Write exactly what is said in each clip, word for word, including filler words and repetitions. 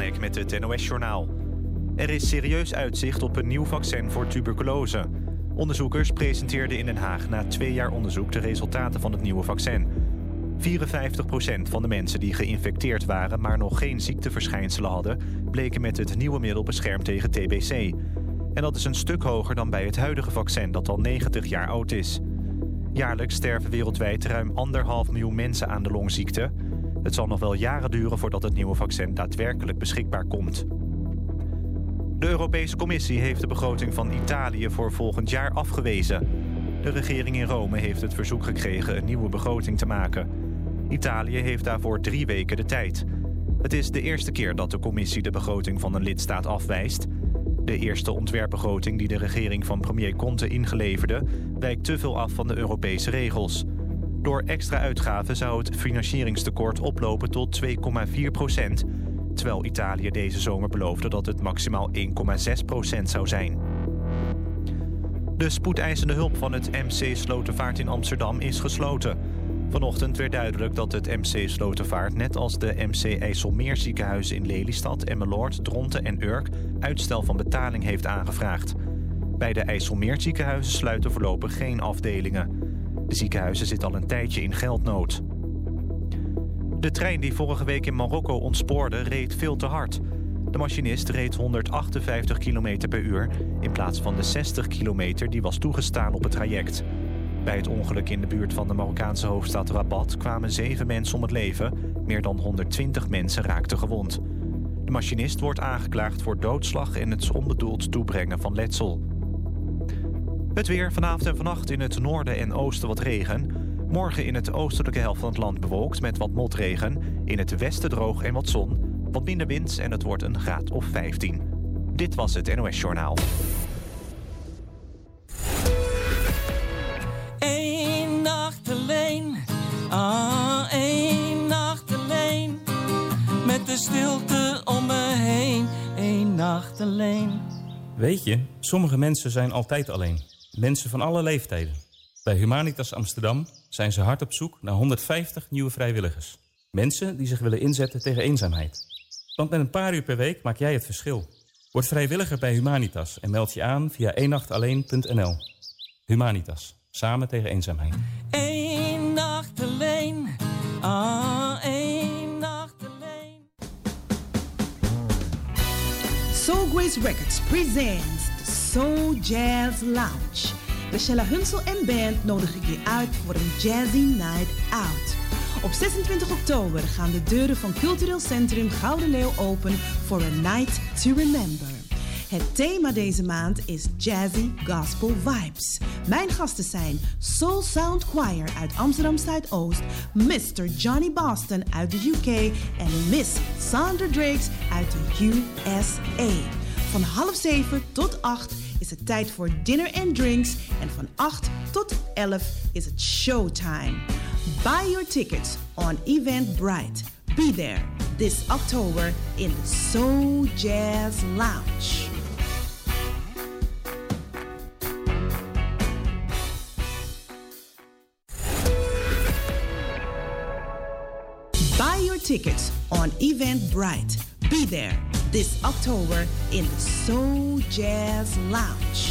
Waldwijk met het N O S-journaal. Er is serieus uitzicht op een nieuw vaccin voor tuberculose. Onderzoekers presenteerden in Den Haag na twee jaar onderzoek de resultaten van het nieuwe vaccin. vierenvijftig procent van de mensen die geïnfecteerd waren, maar nog geen ziekteverschijnselen hadden, bleken met het nieuwe middel beschermd tegen T B C. En dat is een stuk hoger dan bij het huidige vaccin dat al negentig jaar oud is. Jaarlijks sterven wereldwijd ruim anderhalf miljoen mensen aan de longziekte. Het zal nog wel jaren duren voordat het nieuwe vaccin daadwerkelijk beschikbaar komt. De Europese Commissie heeft de begroting van Italië voor volgend jaar afgewezen. De regering in Rome heeft het verzoek gekregen een nieuwe begroting te maken. Italië heeft daarvoor drie weken de tijd. Het is de eerste keer dat de Commissie de begroting van een lidstaat afwijst. De eerste ontwerpbegroting die de regering van premier Conte ingeleverde wijkt te veel af van de Europese regels. Door extra uitgaven zou het financieringstekort oplopen tot twee komma vier procent... terwijl Italië deze zomer beloofde dat het maximaal één komma zes procent zou zijn. De spoedeisende hulp van het M C Slotervaart in Amsterdam is gesloten. Vanochtend werd duidelijk dat het M C Slotervaart, net als de M C IJsselmeerziekenhuizen in Lelystad, Emmeloord, Dronten en Urk, uitstel van betaling heeft aangevraagd. Bij de IJsselmeerziekenhuizen sluiten voorlopig geen afdelingen. De ziekenhuizen zitten al een tijdje in geldnood. De trein die vorige week in Marokko ontspoorde reed veel te hard. De machinist reed honderdachtenvijftig kilometer per uur in plaats van de zestig kilometer die was toegestaan op het traject. Bij het ongeluk in de buurt van de Marokkaanse hoofdstad Rabat kwamen zeven mensen om het leven. Meer dan honderdtwintig mensen raakten gewond. De machinist wordt aangeklaagd voor doodslag en het onbedoeld toebrengen van letsel. Het weer vanavond en vannacht in het noorden en oosten wat regen. Morgen in het oostelijke helft van het land bewolkt met wat motregen. In het westen droog en wat zon. Wat minder wind en het wordt een graad of vijftien. Dit was het N O S-journaal. Eén nacht alleen, ah, één nacht alleen. Met de stilte om me heen, één nacht alleen. Weet je, sommige mensen zijn altijd alleen. Mensen van alle leeftijden. Bij Humanitas Amsterdam zijn ze hard op zoek naar honderdvijftig nieuwe vrijwilligers. Mensen die zich willen inzetten tegen eenzaamheid. Want met een paar uur per week maak jij het verschil. Word vrijwilliger bij Humanitas en meld je aan via één nacht alleen punt n l. Humanitas, samen tegen eenzaamheid. Eén nacht alleen, ah, één nacht alleen. Soul Grace Records presents the Soul Jazz Lounge. Michelle Hunsel en band nodig ik je uit voor een Jazzy Night Out. Op zesentwintig oktober gaan de deuren van Cultureel Centrum Gouden Leeuw open voor A Night to Remember. Het thema deze maand is Jazzy Gospel Vibes. Mijn gasten zijn Soul Sound Choir uit Amsterdam Zuidoost, mister Johnny Boston uit de U K en Miss Sandra Drakes uit de U S A. Van half zeven tot acht is het tijd voor dinner and drinks en van acht tot elf is het showtime. Buy your tickets on Eventbrite. Be there this October in the Soul Jazz Lounge. Buy your tickets on Eventbrite. Be there this October in the Soul Jazz Lounge.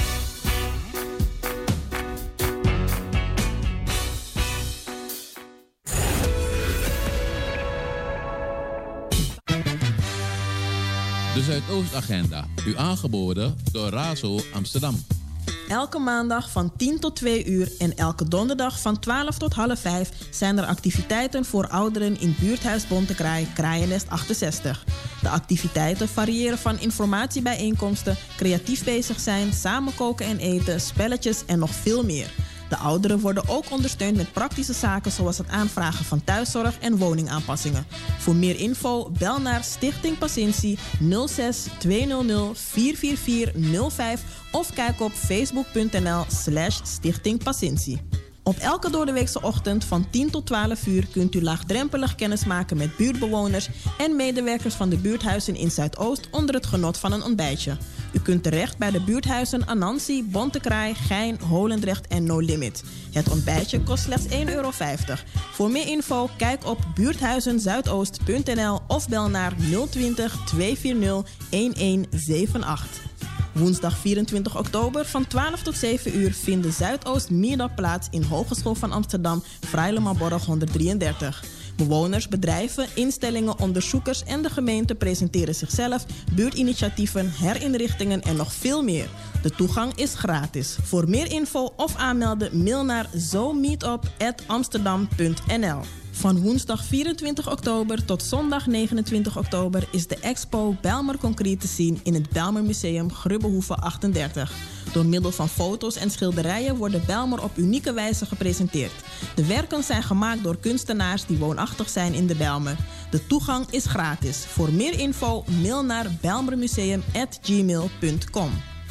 De Zuidoostagenda, u aangeboden door Razo Amsterdam. Elke maandag van tien tot twee uur en elke donderdag van twaalf tot half vijf zijn er activiteiten voor ouderen in buurthuis Bontekraai, Kraaiennest achtenzestig. De activiteiten variëren van informatiebijeenkomsten, creatief bezig zijn, samen koken en eten, spelletjes en nog veel meer. De ouderen worden ook ondersteund met praktische zaken zoals het aanvragen van thuiszorg en woningaanpassingen. Voor meer info bel naar Stichting Paciëntie nul zes tweehonderd vier vier vier nul vijf of kijk op facebook punt n l slash Stichting Paciëntie. Op elke doordeweekse ochtend van tien tot twaalf uur kunt u laagdrempelig kennismaken met buurtbewoners en medewerkers van de buurthuizen in Zuidoost onder het genot van een ontbijtje. U kunt terecht bij de buurthuizen Anansi, Bontekraai, Gein, Holendrecht en No Limit. Het ontbijtje kost slechts één euro vijftig. Voor meer info kijk op buurthuizenzuidoost punt n l of bel naar nul twintig, tweehonderdveertig, elf acht. Woensdag vierentwintig oktober van twaalf tot zeven uur vindt de Zuidoost Meetup plaats in Hogeschool van Amsterdam, Fraeilemanborg honderddrieëndertig. Bewoners, bedrijven, instellingen, onderzoekers en de gemeente presenteren zichzelf, buurtinitiatieven, herinrichtingen en nog veel meer. De toegang is gratis. Voor meer info of aanmelden mail naar zo meetup at amsterdam punt n l. Van woensdag vierentwintig oktober tot zondag negenentwintig oktober is de expo Bijlmer Concreet te zien in het Bijlmer Museum Grubbehoeve achtendertig. Door middel van foto's en schilderijen wordt Bijlmer op unieke wijze gepresenteerd. De werken zijn gemaakt door kunstenaars die woonachtig zijn in de Bijlmer. De toegang is gratis. Voor meer info mail naar bijlmermuseum at gmail punt com.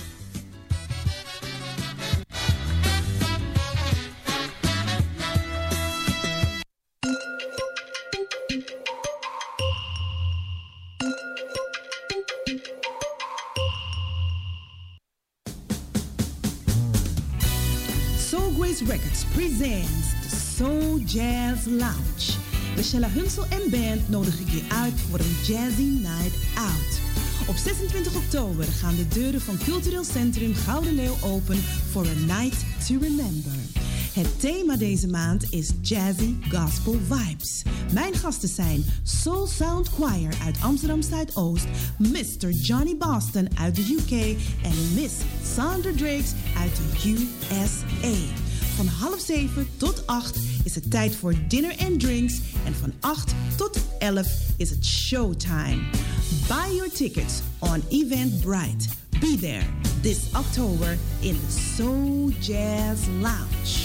Records presents the Soul Jazz Lounge. De Shella Hunsel en Band nodigen je uit voor een Jazzy Night Out. Op zesentwintig oktober gaan de deuren van Cultureel Centrum Gouden Leeuw open voor a night to remember. Het thema deze maand is Jazzy Gospel Vibes. Mijn gasten zijn Soul Sound Choir uit Amsterdam Zuidoost, mister Johnny Boston uit de U K en Miss Sandra Drakes uit de U S A. Van half zeven tot acht is het tijd voor dinner and drinks. En van acht tot elf is het showtime. Buy your tickets on Eventbrite. Be there this October in the Soul Jazz Lounge.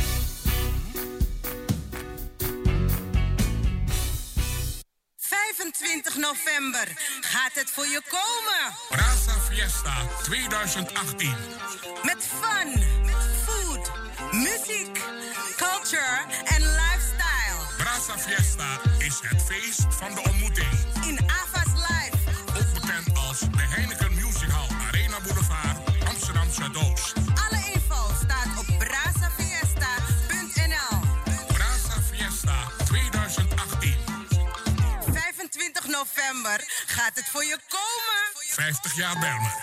vijfentwintig november gaat het voor je komen. Brasa Fiesta twintig achttien. Met fun, food, muziek, culture en lifestyle. Brasa Fiesta is het feest van de ontmoeting. In Ava's Live. Ook bekend als de Heineken Music Hall, Arena Boulevard, Amsterdam Zuidoost. Alle info staat op brasa fiesta punt n l. Brasa Fiesta twintig achttien. vijfentwintig november gaat het voor je komen. vijftig jaar Bijlmer.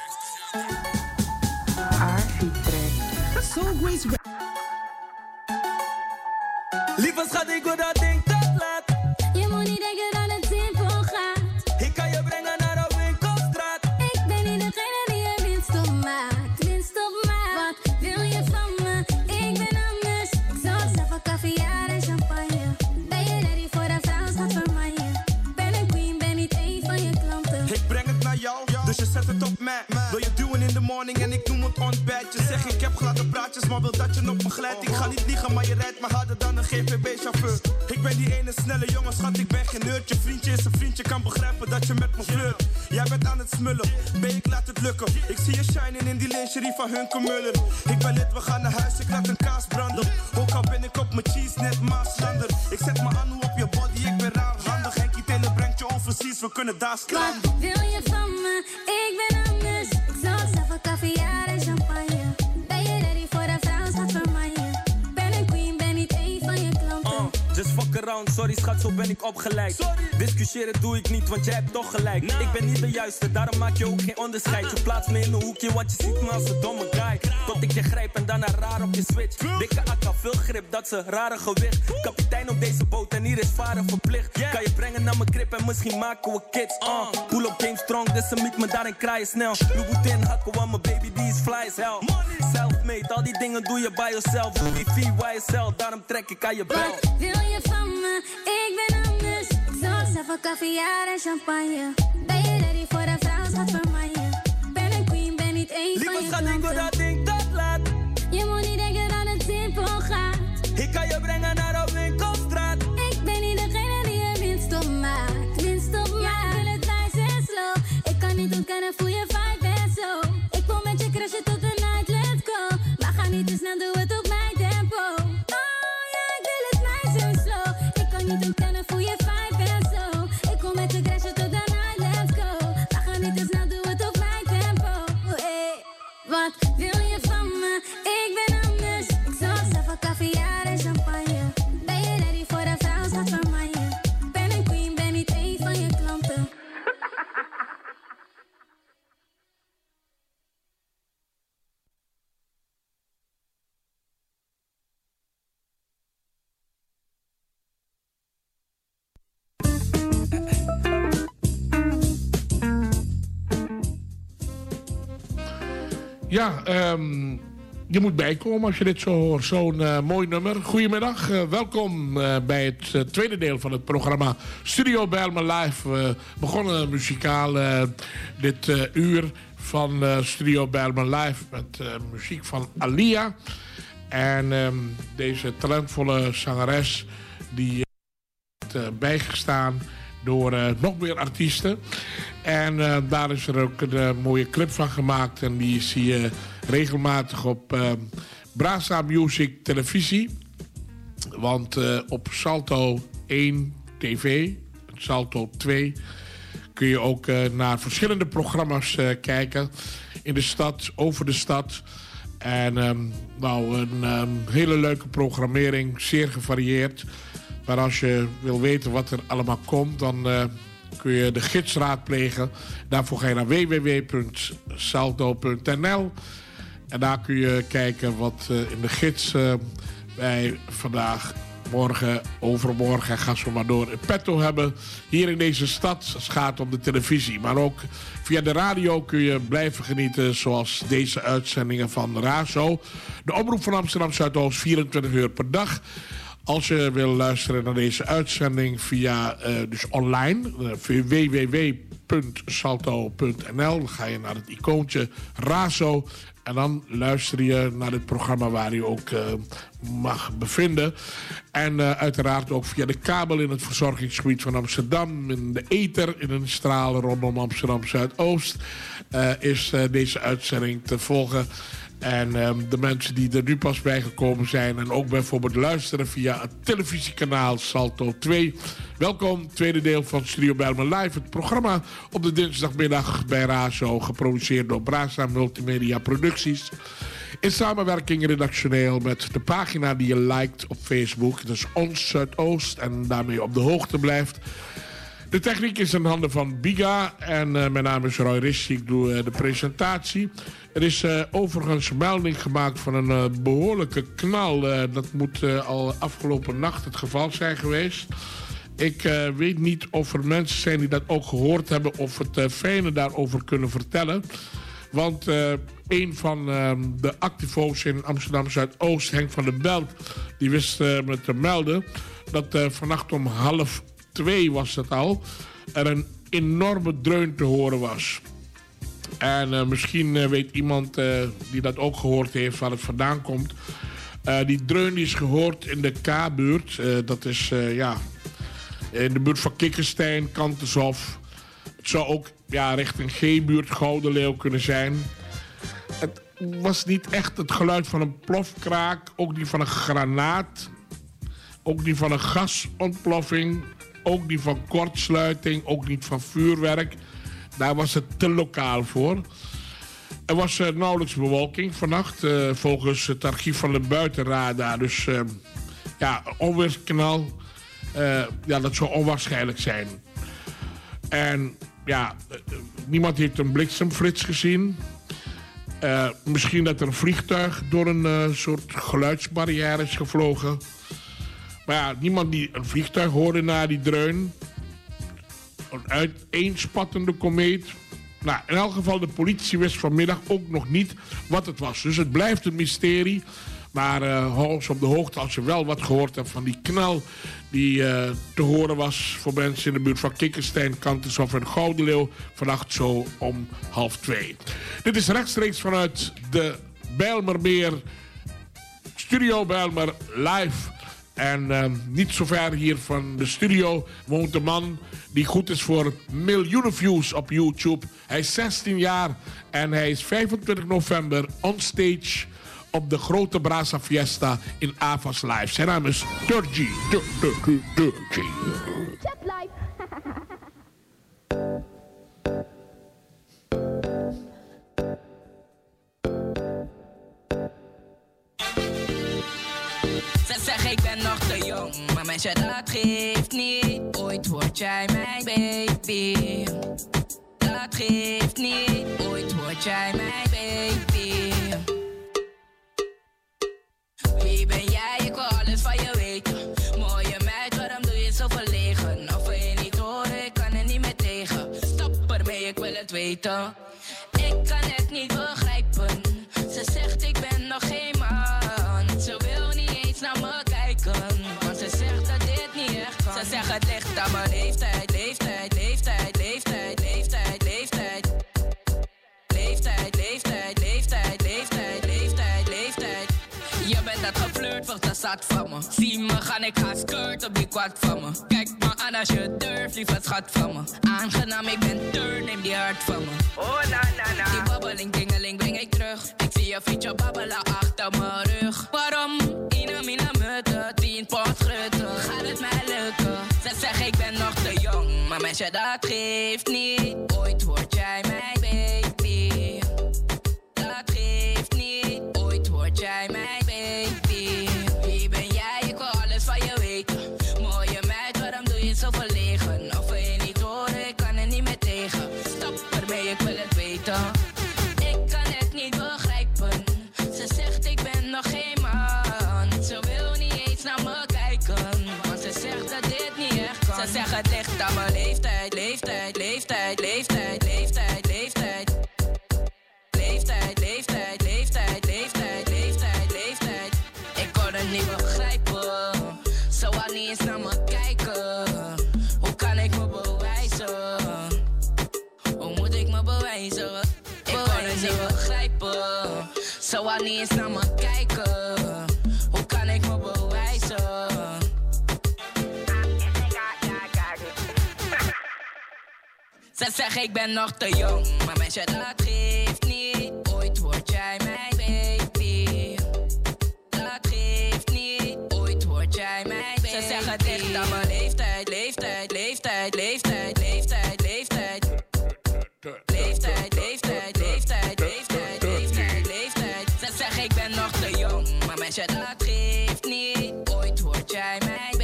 Soul Grace Records. Lieve schat, ik wil dat ding tot laat. Je moet niet denken dat het simpel gaat. Ik kan je brengen naar de winkelstraat. Ik ben niet degene die je winst op maakt. Winst op maakt. Wat wil je van me? Ik ben anders. Ik zorg zelf voor caviar en champagne. Ben je ready voor de vrouwschap van mij? Ben een queen, ben niet één van je klanten. Ik breng het naar jou, dus je zet het op mij. Wil je doen in de morning en ik noem het ontbijtje. Zeg ik heb gladde praatjes, maar wil dat je op me glijdt. Ik ga niet liegen, maar je rijdt me harder dan een G V B-chauffeur. Ik ben die ene snelle jongen, schat, ik ben geen neurtje. Vriendje is een vriendje, kan begrijpen dat je met me flirt. Jij bent aan het smullen, ben ik laat het lukken. Ik zie je shinen in die lingerie van Hunke Muller. Ik ben lid, we gaan naar huis, ik laat een kaas branden. Ook al ben ik op mijn cheese, net Maaslander. Ik zet me aan op je body, ik ben raarhandig. Henkie Taylor brengt je onverzies, we kunnen daar slaan. Wat wil je van me? Ik ben anders. Ik zorg zelf voor caviar en champagne. Ben je ready voor de vrouwschap van mij? Ben een queen, ben niet één van je klanten. Uh, just fuck around, sorry schat, zo ben ik opgeleid. Sorry. Discussiëren doe ik niet, want jij hebt toch gelijk. Nah. Ik ben niet de juiste, daarom maak je ook geen onderscheid. Je plaatst me in een hoekje, want je ziet me als een domme guy. Tot ik je grijp en daarna raar op je switch. Dikke akka, veel grip, dat is een rare gewicht. Kapitein op deze boot en hier is varen verplicht. Yeah. Kan je brengen naar mijn krib en misschien maken we kids. Uh. Pull up game strong, dus ze meet me daarin kraaien snel. Louboutin hakken, want mijn baby die is fly as hell. Self-made, al die dingen doe je by yourself. Louis V, Y S L, daarom trek ik aan je bel. Wat wil je van me? Ik ben anders. Ik zorg zelf voor caviar en champagne. Ben je ready voor de vrouwschap van mij? Ben een queen, ben niet één van je Lieve schat, klanten. ik wil dat ding tot laat. Je moet niet denken dat het simpel gaat. Ik kan je brengen naar de winkelstraat. Ik ben niet degene die je winst op maakt. Winst op maakt. Ja, ik wil het nice en slow. Ik kan niet ontkennen, voel je vibe en zo. Ik wil met je crashen tot de night, let's go. Maar ga niet te snel, doe het op mijn tempo. Oh. Ja, um, je moet bijkomen als je dit zo hoort. Zo'n uh, mooi nummer. Goedemiddag, uh, welkom uh, bij het uh, tweede deel van het programma Studio Bijlmer Live. We uh, begonnen muzikaal uh, dit uh, uur van uh, Studio Bijlmer Live met uh, muziek van Alia. En um, deze talentvolle zangeres die uh, bijgestaan door uh, nog meer artiesten. En uh, daar is er ook een uh, mooie clip van gemaakt. En die zie je regelmatig op uh, Brasa Music televisie. Want uh, op Salto één T V, Salto twee... kun je ook uh, naar verschillende programma's uh, kijken. In de stad, over de stad. En um, nou, een um, hele leuke programmering, zeer gevarieerd. Maar als je wil weten wat er allemaal komt, dan uh, kun je de gids raadplegen. Daarvoor ga je naar w w w punt salto punt n l. En daar kun je kijken wat uh, in de gids uh, wij vandaag, morgen, overmorgen, ga zo maar door, in petto hebben. Hier in deze stad, als het gaat om de televisie. Maar ook via de radio kun je blijven genieten, zoals deze uitzendingen van Razo. De Omroep van Amsterdam Zuidoost, vierentwintig uur per dag. Als je wil luisteren naar deze uitzending via, uh, dus online, uh, via w w w punt salto punt n l, dan ga je naar het icoontje Razo. En dan luister je naar dit programma waar je ook uh, mag bevinden. En uh, uiteraard ook via de kabel in het verzorgingsgebied van Amsterdam. In de ether, in een straal rondom Amsterdam Zuidoost. Uh, is uh, deze uitzending te volgen. En um, de mensen die er nu pas bijgekomen zijn en ook bijvoorbeeld luisteren via het televisiekanaal Salto twee. Welkom, tweede deel van Studio Bijlmer Live. Het programma op de dinsdagmiddag bij Razo, geproduceerd door Brasa Multimedia Producties. In samenwerking redactioneel met de pagina die je liked op Facebook. Dat is Ons Zuidoost en daarmee op de hoogte blijft. De techniek is in handen van Biga en uh, mijn naam is Roy Rissi. Ik doe uh, de presentatie. Er is uh, overigens melding gemaakt van een uh, behoorlijke knal. Uh, dat moet uh, al afgelopen nacht het geval zijn geweest. Ik uh, weet niet of er mensen zijn die dat ook gehoord hebben of het uh, fijne daarover kunnen vertellen. Want uh, een van uh, de activo's in Amsterdam Zuidoost, Henk van der Belt, die wist uh, me te melden dat uh, vannacht om half twee was het al, er een enorme dreun te horen was. En uh, misschien uh, weet iemand uh, die dat ook gehoord heeft waar het vandaan komt. Uh, die dreun die is gehoord in de K-buurt. Uh, dat is uh, ja, in de buurt van Kikkerstein, Kantershof. Het zou ook ja, richting G-buurt, Gouden Leeuw kunnen zijn. Het was niet echt het geluid van een plofkraak. Ook niet van een granaat. Ook niet van een gasontploffing. Ook niet van kortsluiting. Ook niet van vuurwerk. Daar was het te lokaal voor. Er was uh, nauwelijks bewolking vannacht. Uh, volgens het archief van de buitenradar. Dus uh, ja, onweersknal. Uh, ja, dat zou onwaarschijnlijk zijn. En ja, uh, niemand heeft een bliksemflits gezien. Uh, misschien dat er een vliegtuig door een uh, soort geluidsbarrière is gevlogen. Maar ja, niemand die een vliegtuig hoorde na die dreun. Een uiteenspattende komeet. Nou, in elk geval, de politie wist vanmiddag ook nog niet wat het was. Dus het blijft een mysterie. Maar uh, hou ons op de hoogte als je wel wat gehoord hebt van die knal die uh, te horen was voor mensen in de buurt van Kikkerstein, Kantershof en Gouden Leeuw. Vannacht zo om half twee. Dit is rechtstreeks vanuit de Bijlmermeer Studio Bijlmer Live. En uh, niet zo ver hier van de studio woont een man die goed is voor miljoenen views op YouTube. Hij is zestien jaar en hij is vijfentwintig november on stage op de grote Brasa Fiesta in Avas Live. Zijn naam is Durgy. Durgy. Ze zeggen ik ben nog te jong, maar meisje dat geeft niet. Ooit word jij mijn baby. Dat geeft niet, ooit word jij mijn baby. Wie ben jij, ik wil alles van je weten. Mooie meid, waarom doe je zo verlegen? Of wil je niet horen, ik kan er niet meer tegen. Stop ermee, ik wil het weten. Ik kan het niet begrijpen. Ze zegt ik ben nog geen man. Ze wil niet eens naar me kijken. Want ze zegt dat dit niet echt kan. Ze zegt het ligt aan mijn leeftijd, leeftijd, leeftijd, leeftijd, leeftijd, leeftijd. Leeftijd, leeftijd, leeftijd, leeftijd, leeftijd, leeftijd. Je bent dat geflirt, wordt er zat van me. Zie me gaan, ik ga skirt op die kwart van me. Kijk me aan als je durft, lieve schat van me. Aangenaam, ik ben turn, neem die hart van me. Oh na na na. Die babbeling, dingeling, breng ik terug. Ik zie je fietsje babbelen achter mijn rug. Waarom? Ina mina mutten, tien pot grutten. Gaat het mij lukken? Ze zeggen ik ben nog te jong, maar meisje dat geeft niet. Ooit word jij mijn baby. Dat geeft niet. Ooit word jij mijn baby. Wie ben jij? Ik wil alles van je weten. Mooie meid, waarom doe je zo verlegen? Of wil je niet horen? Ik kan er niet meer tegen. Stop ermee, ik wil het weten. Ik kan het niet begrijpen. Ze zegt ik ben nog geen man. Ze wil niet eens naar me kijken. Want ze zegt dat dit niet echt kan. Ze zegt het ligt aan mijn leeftijd, leeftijd, leeftijd, leeftijd, leeftijd, leeftijd. Leeftijd, leeftijd, leeftijd, leeftijd, leeftijd, leeftijd. Ik kon het niet begrijpen. Zo al niet eens naar me kijken. Hoe kan ik me bewijzen? Hoe moet ik me bewijzen? Ik kon het niet begrijpen. Zo al niet eens naar me kijken. Hoe kan ik me bewijzen? Ze zeggen ik ben nog te jong, maar meisje dat geeft niet. Ooit word jij mijn baby. Dat geeft niet. Ooit word jij mijn baby. Ze zeggen het ligt aan mijn leeftijd, leeftijd, leeftijd, leeftijd, leeftijd, leeftijd. Leeftijd, leeftijd, leeftijd, leeftijd, leeftijd, leeftijd. Ze zeggen ik ben nog te jong, maar meisje dat geeft niet. Ooit word jij mijn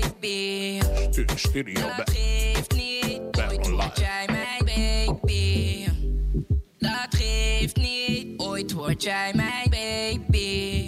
baby. Studio dat geeft niet. Ooit word jij mijn baby. Dat geeft niet. Ooit word jij mijn baby.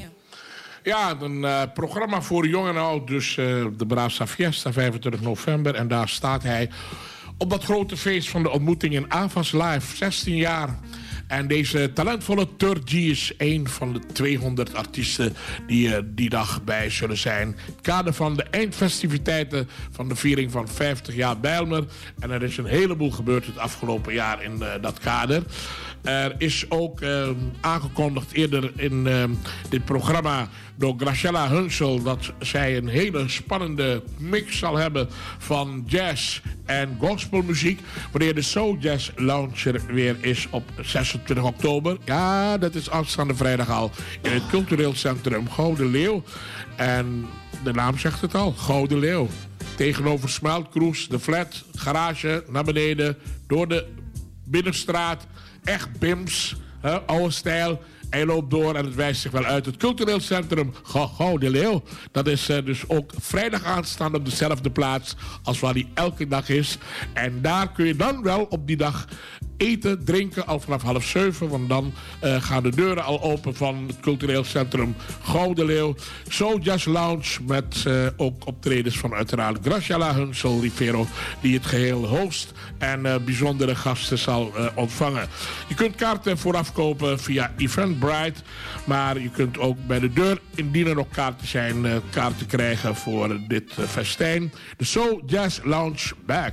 Ja, een uh, programma voor jong en oud. Dus uh, de Brasa Fiesta, vijfentwintig november. En daar staat hij op dat grote feest van de ontmoeting in Avas Live. zestien jaar. En deze talentvolle Turgie is een van de tweehonderd artiesten die uh, die dag bij zullen zijn. In het kader van de eindfestiviteiten van de viering van vijftig jaar Bijlmer. En er is een heleboel gebeurd het afgelopen jaar in uh, dat kader. Er is ook uh, aangekondigd eerder in uh, dit programma door Graciela Hunsel dat zij een hele spannende mix zal hebben van jazz en gospelmuziek. Wanneer de Soul Jazz Lounge er weer is op zesentwintig oktober. Ja, dat is aanstaande vrijdag al in het cultureel centrum Gouden Leeuw. En de naam zegt het al, Gouden Leeuw. Tegenover Smeltkroes, de flat, garage, naar beneden, door de binnenstraat. Echt bims, hè, oude stijl. Hij loopt door en het wijst zich wel uit. Het cultureel centrum Gouden Leeuw. Dat is uh, dus ook vrijdag aanstaande op dezelfde plaats als waar die elke dag is. En daar kun je dan wel op die dag eten, drinken al vanaf half zeven. Want dan uh, gaan de deuren al open van het cultureel centrum Gouden Leeuw. Soul Jazz Lounge met uh, ook optredens van uiteraard Graciela Hunsel Rivero, die het geheel host en uh, bijzondere gasten zal uh, ontvangen. Je kunt kaarten vooraf kopen via Eventbrite. Maar je kunt ook bij de deur, indien er nog kaarten zijn, uh, kaarten krijgen voor dit uh, festijn. De Soul Jazz Lounge Back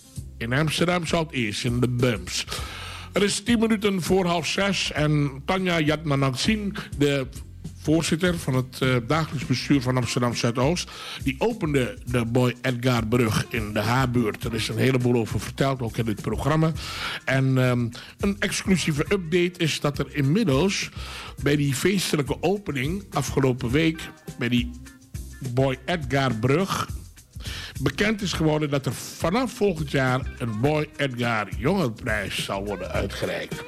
in Amsterdam Zuid-East in de Bums. Er is tien minuten voor half zes en Tanja Jatmanaxin, de voorzitter van het uh, dagelijks bestuur van Amsterdam Zuidoost, die opende de Boy Edgar brug in de H-buurt. Er is een heleboel over verteld, ook in dit programma. En um, een exclusieve update is dat er inmiddels bij die feestelijke opening afgelopen week, bij die Boy Edgar brug, bekend is geworden dat er vanaf volgend jaar een Boy Edgar Jongerenprijs zal worden uitgereikt.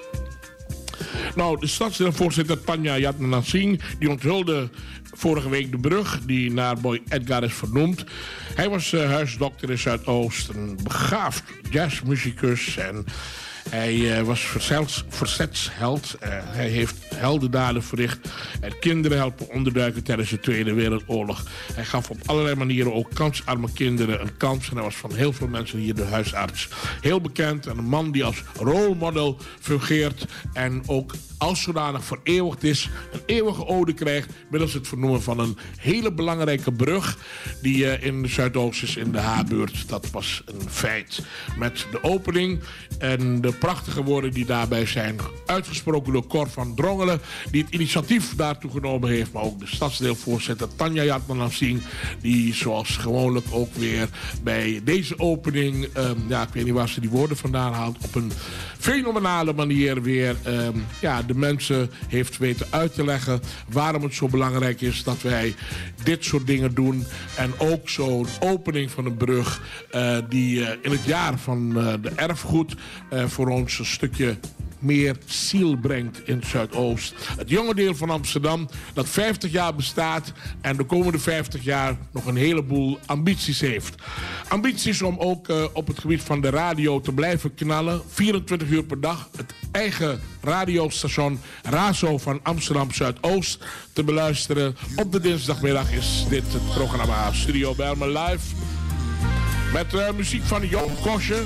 Nou, de stadsdeelvoorzitter Tanja Jatmanaxin, die onthulde vorige week de brug die naar Boy Edgar is vernoemd. Hij was uh, huisdokter in Zuidoost, een begaafd jazzmuzikus en Hij uh, was verzels, verzetsheld. Uh, hij heeft heldendaden verricht. En kinderen helpen onderduiken tijdens de Tweede Wereldoorlog. Hij gaf op allerlei manieren ook kansarme kinderen een kans. En hij was van heel veel mensen hier de huisarts. Heel bekend en een man die als rolmodel fungeert. En ook als zodanig vereeuwigd is. Een eeuwige ode krijgt middels het vernoemen van een hele belangrijke brug. Die uh, in de Zuidoost is in de H-buurt. Dat was een feit. Met de opening en de prachtige woorden die daarbij zijn uitgesproken door Cor van Drongelen, die het initiatief daartoe genomen heeft, maar ook de stadsdeelvoorzitter Tanja Jatman-Lansing, die zoals gewoonlijk ook weer bij deze opening, um, ja, ik weet niet waar ze die woorden vandaan haalt, op een fenomenale manier weer um, ja, de mensen heeft weten uit te leggen waarom het zo belangrijk is dat wij dit soort dingen doen. En ook zo'n opening van een brug uh, die uh, in het jaar van uh, de erfgoed uh, voor ons een stukje meer ziel brengt in het Zuidoost. Het jonge deel van Amsterdam dat vijftig jaar bestaat en de komende vijftig jaar nog een heleboel ambities heeft. Ambities om ook uh, op het gebied van de radio te blijven knallen. vierentwintig uur per dag. Het eigen radiostation Razo van Amsterdam Zuidoost te beluisteren. Op de dinsdagmiddag is dit het programma Studio Bijlmer Live. Met uh, muziek van Jon Kosje.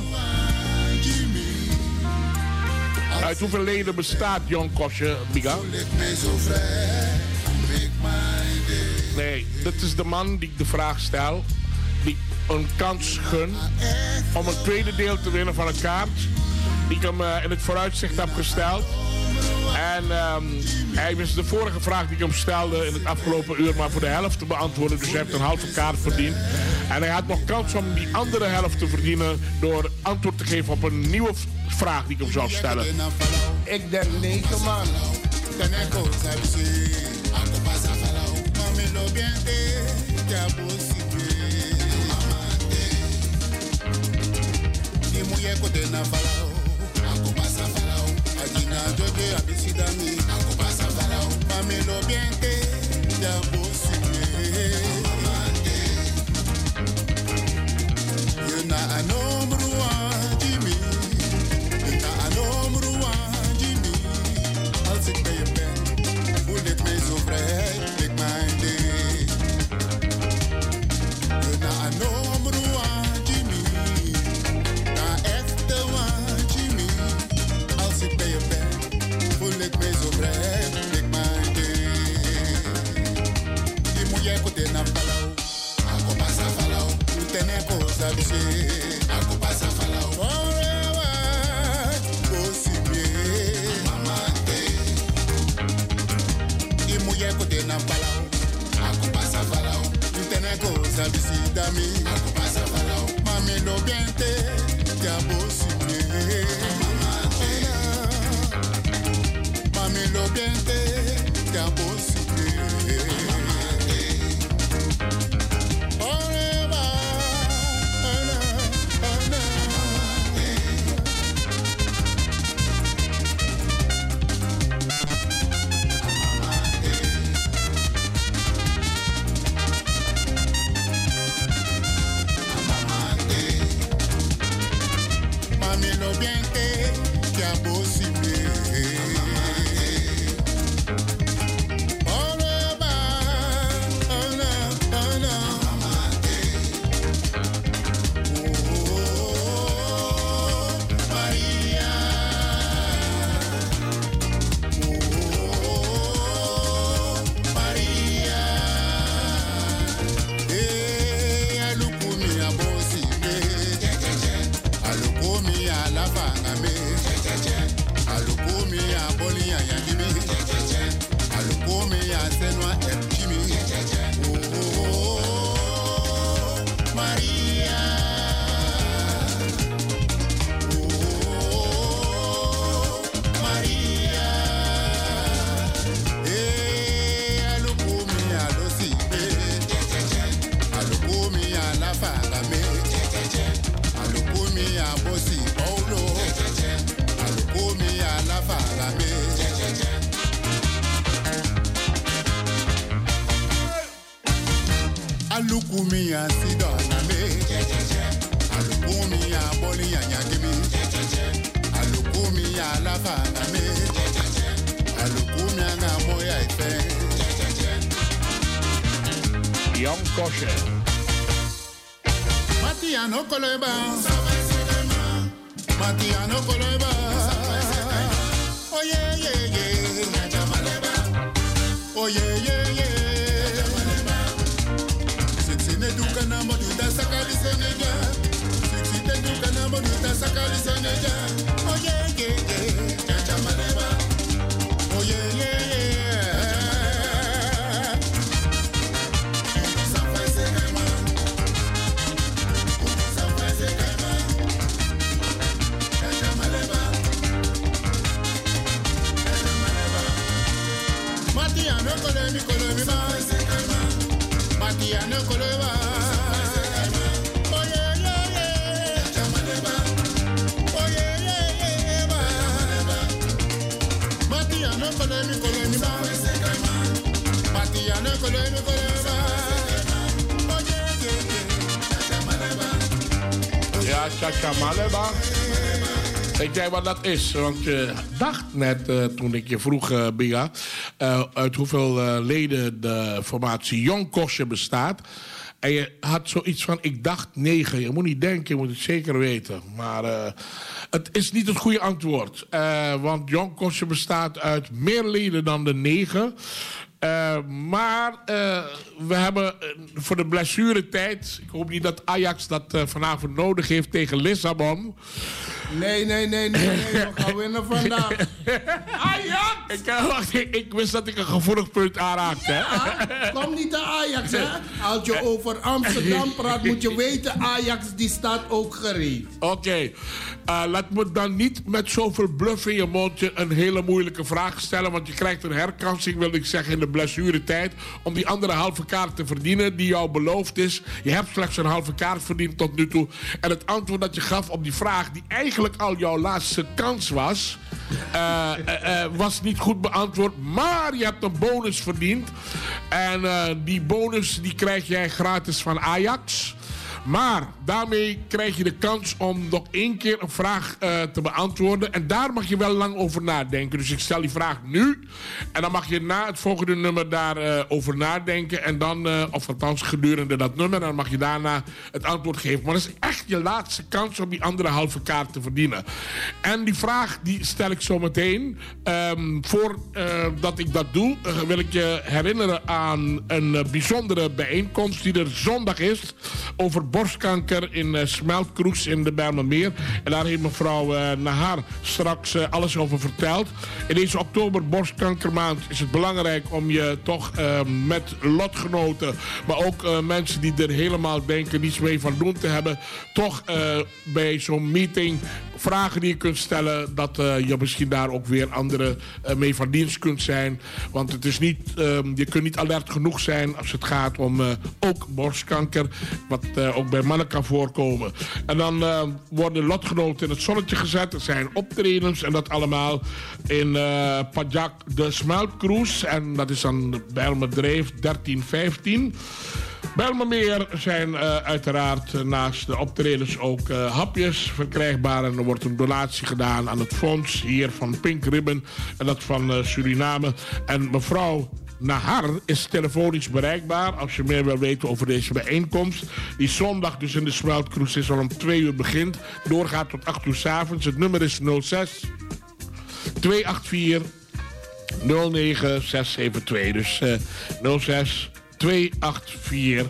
Uit hoeveel leden bestaat Jon Kosje, Biga? Nee, dit is de man die ik de vraag stel. Die ik een kans gun om een tweede deel te winnen van een kaart. Die ik hem uh, in het vooruitzicht heb gesteld. En um, hij wist de vorige vraag die ik hem stelde in het afgelopen uur maar voor de helft te beantwoorden. Dus hij heeft een halve kaart verdiend. En hij had nog kans om die andere helft te verdienen door antwoord te geven op een nieuwe vraag die ik hem zou stellen. Ik denk negen man. Als ik bij je ben, voel ik me zo vrij, ik mijn ding. Je na een Jimmy, na echte one Jimmy. Als ik bij je ben, voel ik me zo vrij, ik mijn ding. Die moet jij kote na falau, ako pasa falau, tu tene cosa bise, ako pasa falau. Visita mi, mami lo biente, ya posible. Mami lo biente, ya posible. Alukumi ya sidona me, alukumi ya boli ya nyagimi, alukumi ya la fanga me. Alukumia nga moya ife. Jan Kosje. Matiano Koleba. Matiano Koleba. Oh yeah yeah yeah. Oh yeah yeah yeah. Sixine duka na moduda sakali soneja. Sixine duka na moduda sakali soneja. Oh yeah yeah yeah. Oh yeah yeah yeah. Matiano Kolemi Kolemi ba. Matiano Koleba. Oh yeah yeah yeah. Oh yeah yeah yeah ba. Matiano Kolemi Kolemi ba. Matiano Kolemi Koleba. Oh yeah yeah yeah. Ja, Chacha Maleba. Weet jij wat dat is? Want je dacht net uh, toen ik je vroeg, uh, Biga, uh, uit hoeveel uh, leden de formatie Jan Kosje bestaat. En je had zoiets van, ik dacht negen. Je moet niet denken, je moet het zeker weten. Maar uh, het is niet het goede antwoord. Uh, want Jan Kosje bestaat uit meer leden dan de negen. Uh, maar uh, we hebben uh, voor de blessuretijd... Ik hoop niet dat Ajax dat uh, vanavond nodig heeft tegen Lissabon. Nee, nee, nee, nee, nee. We gaan winnen vandaag. Ajax! Ik, uh, wacht, ik, ik wist dat ik een gevoelig punt aanraakte. Ja, kom niet naar Ajax, hè. Als je over Amsterdam praat, moet je weten... Ajax, die staat ook gereed. Oké. Okay. Uh, laat me dan niet met zoveel bluff in je mondje... een hele moeilijke vraag stellen. Want je krijgt een herkansing, wil ik zeggen, in de blessuretijd... om die andere halve kaart te verdienen die jou beloofd is. Je hebt slechts een halve kaart verdiend tot nu toe. En het antwoord dat je gaf op die vraag... die eigenlijk al jouw laatste kans was... Uh, uh, uh, was niet goed beantwoord. Maar je hebt een bonus verdiend. En uh, die bonus die krijg jij gratis van Ajax. Maar daarmee krijg je de kans om nog één keer een vraag uh, te beantwoorden. En daar mag je wel lang over nadenken. Dus ik stel die vraag nu. En dan mag je na het volgende nummer daarover uh, over nadenken. En dan, uh, of althans gedurende dat nummer, dan mag je daarna het antwoord geven. Maar dat is echt je laatste kans om die andere halve kaart te verdienen. En die vraag die stel ik zo meteen. Um, Voordat uh, ik dat doe, uh, wil ik je herinneren aan een uh, bijzondere bijeenkomst die er zondag is. Over borstkanker in uh, Smeltkroes in de Bijlmermeer. En daar heeft mevrouw uh, Nahar straks uh, alles over verteld. In deze oktober borstkankermaand is het belangrijk om je toch uh, met lotgenoten, maar ook uh, mensen die er helemaal denken niets mee van doen te hebben, toch uh, bij zo'n meeting vragen die je kunt stellen, dat uh, je misschien daar ook weer anderen uh, mee van dienst kunt zijn. Want het is niet, uh, je kunt niet alert genoeg zijn als het gaat om uh, ook borstkanker, wat uh, ook bij mannen kan voorkomen. En dan uh, worden lotgenoten in het zonnetje gezet. Er zijn optredens en dat allemaal in uh, Pajak de Smeltkroes. En dat is dan Bijlmerdreef dertien vijftien. Bijlmermeer zijn uh, uiteraard uh, naast de optredens ook uh, hapjes verkrijgbaar. En er wordt een donatie gedaan aan het fonds hier van Pink Ribbon. En dat van uh, Suriname. En mevrouw Nahar is telefonisch bereikbaar als je meer wil weten over deze bijeenkomst. Die zondag dus in de Smeltkroes is al om twee uur begint. Doorgaat tot acht uur 's avonds. Het nummer is nul zes twee acht vier nul negen zes zeven twee. Dus uh, nul zes twee acht vier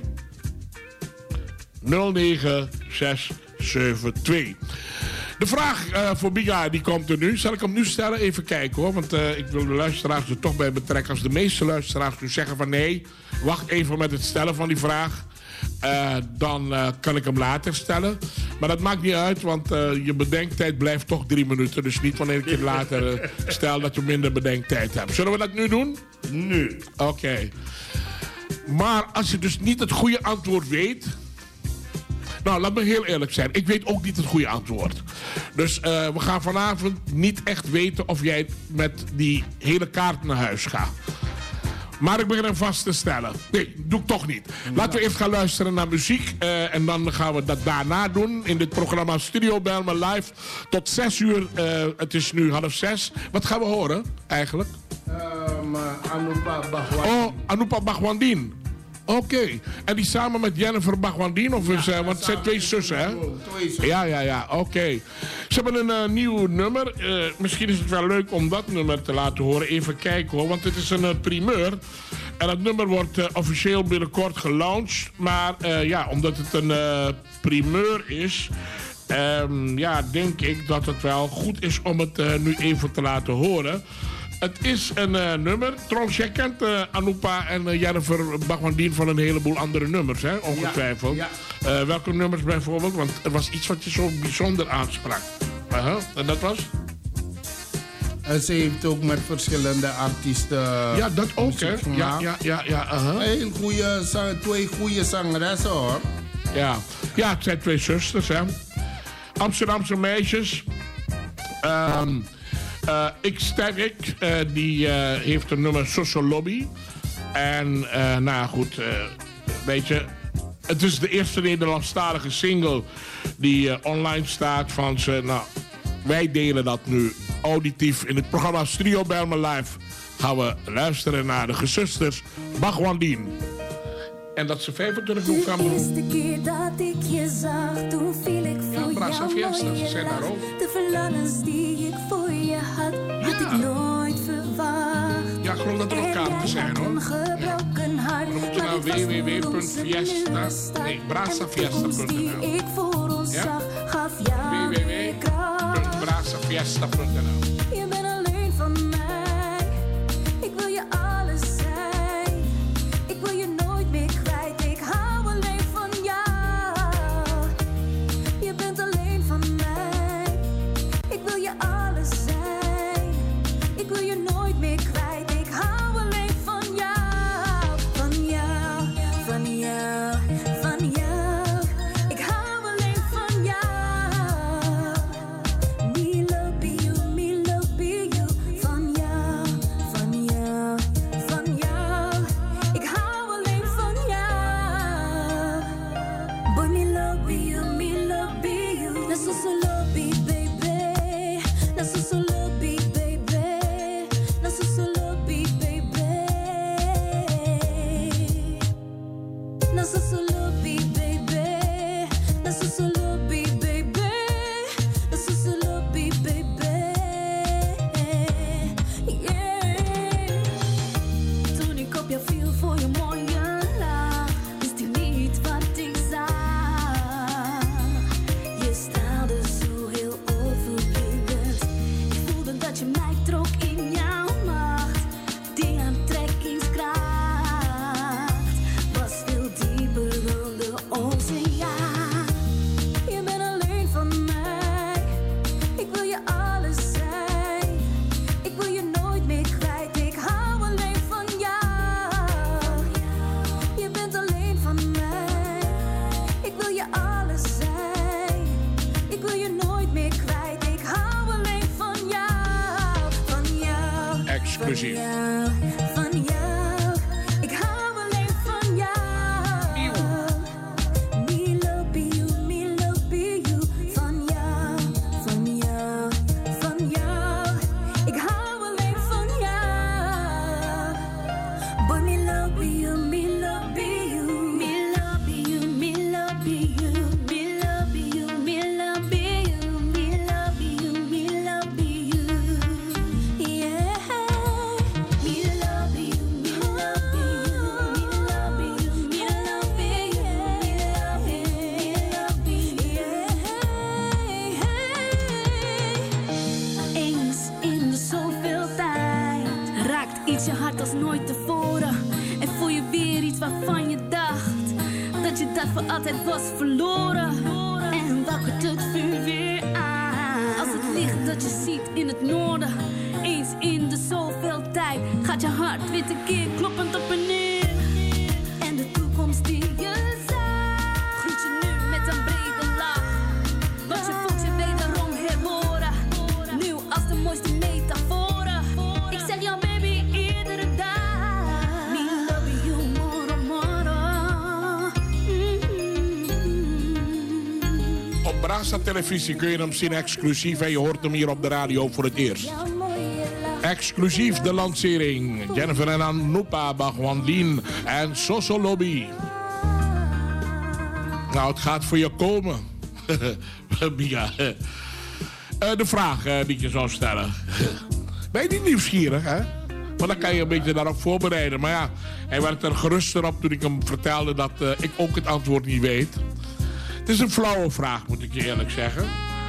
nul negen zes zeven twee. De vraag uh, voor Biga die komt er nu. Zal ik hem nu stellen? Even kijken hoor. Want uh, ik wil de luisteraars er toch bij betrekken. Als de meeste luisteraars nu zeggen van nee, wacht even met het stellen van die vraag. Uh, dan uh, kan ik hem later stellen. Maar dat maakt niet uit, want uh, je bedenktijd blijft toch drie minuten. Dus niet wanneer ik je later uh, stel dat je minder bedenktijd hebt. Zullen we dat nu doen? Nu. Oké. Okay. Maar als je dus niet het goede antwoord weet... Nou, laat me heel eerlijk zijn. Ik weet ook niet het goede antwoord. Dus uh, we gaan vanavond niet echt weten of jij met die hele kaart naar huis gaat. Maar ik begin hem vast te stellen. Nee, doe ik toch niet. Laten we eerst gaan luisteren naar muziek. Uh, en dan gaan we dat daarna doen. In dit programma Studio Bijlmer Live. Tot zes uur. Uh, het is nu half zes. Wat gaan we horen eigenlijk? Um, uh, Anupa Bagwandien. Oh, Anupa Bagwandien. Oké. Okay. En die samen met Jennifer Bagwandien? Of is, ja, uh, want het zijn twee zussen, hè? Twee zussen. Ja, ja, ja. Oké. Okay. Ze hebben een uh, nieuw nummer. Uh, misschien is het wel leuk om dat nummer te laten horen. Even kijken hoor, want het is een uh, primeur. En het nummer wordt uh, officieel binnenkort gelaunched. Maar uh, ja, omdat het een uh, primeur is... Um, ja, denk ik dat het wel goed is om het uh, nu even te laten horen. Het is een uh, nummer. Trouwens, jij kent uh, Anupa en uh, Jennifer Bagwandien van een heleboel andere nummers, hè? Ongetwijfeld. Ja, ja. Uh, welke nummers bijvoorbeeld? Want er was iets wat je zo bijzonder aansprak. Uh-huh. En dat was? En ze heeft ook met verschillende artiesten. Ja, dat ook, hè? Ja, ja, ja. ja uh-huh. Een goede zang, twee goede zangeressen, hoor. Ja. Ja, het zijn twee zusters, hè? Amsterdamse meisjes. Um, uh, X-Sterk, uh, die uh, heeft een nummer Soso Lobby. En, uh, nou goed, uh, weet je... Het is de eerste Nederlandstalige single die uh, online staat van ze. Nou, wij delen dat nu auditief in het programma Studio Bijlmer Live. Gaan we luisteren naar de gezusters Bagwandien. En dat ze vijfentwintig november... De eerste keer dat ik je zag, toen viel ik voor ja, jou Fiesta, ze zijn daar ook. De verlangens die ik voor je had, had ja. ik nooit verwacht. Ja, ik geloof dat er ook kaarten zijn, hoor. Een gebroken hart, dan moet je naar w w w punt fiesta, nee, brasafiesta punt n l. ik voor ons ja? zag, gaf jou w w w punt brasafiesta punt n l. Je bent alleen van mij, ik wil je alles zijn. Ik wil je nooit meer kwijt, ik hou alleen van jou. Je bent alleen van mij, ik wil je alles zijn. Ik wil je nooit meer kwijt, ik hou alleen van jou. Van jou, van jou, van jou. Ik hou alleen van jou. Me love you, me love you. Van jou, van jou, van jou. Ik hou alleen van jou. Boy, me love you, me love you. That's so so lobby, baby. That's so so lobby, baby. That's so so lobby, baby. That's so so lobby, baby. That's so so lobby, baby. That's so so lobby, baby. Yeah. Toen ik op jou viel voor je mooie lach, wist ik niet wat ik zag. Je straalde zo heel overbluwend. Ik voelde dat je mij trok in jouw macht. Die aantrekkingskracht was veel dieper dan de oceaan. Je bent alleen van mij. Ik wil je alles zijn. Ik wil je nooit meer kwijt. Ik hou alleen van jou. Je bent alleen van mij. Ik wil je alles zijn. Ik wil je nooit meer kwijt. Ik hou alleen van jou. Van jou. Exclusief. Van jou. Van jou. Ik hou alleen van jou. Me love you, me love you. Van jou. Van jou. Van jou. Ik hou alleen van jou. Boy, me love you, me love you. Me love you, me love you. Me love you, me love you. Me love you, me love you. Yeah. Me love you, me love you. Me love you, me love you. Me love you, yeah. Eens in de zoveel tijd raakt iets je hart als nooit tevoren. En voel je weer iets waarvan je dacht dat je dat voor altijd was verloren. En wakkert het vuur weer aan. Als het licht dat je ziet in het noorden. Eens in de zoveel tijd gaat je hart weer tekeer kloppend op en neer. En de toekomst die je zag, groet je nu met een brede lach. Want je voelt je wederom herboren. Nu als de mooiste metaforen. Ik zeg jou baby iedere dag. Brasa-televisie kun je hem zien exclusief en je hoort hem hier op de radio voor het eerst. Exclusief de lancering. Jennifer en Anupa, Bagwandien en Soso Lobby. Nou, het gaat voor je komen. Bia. Uh, de vraag uh, die ik je zou stellen. Ben je niet nieuwsgierig, hè? Maar dan kan je een beetje daarop voorbereiden. Maar ja, hij werd er geruster op toen ik hem vertelde dat uh, ik ook het antwoord niet weet. Het is een flauwe vraag, moet ik je eerlijk zeggen.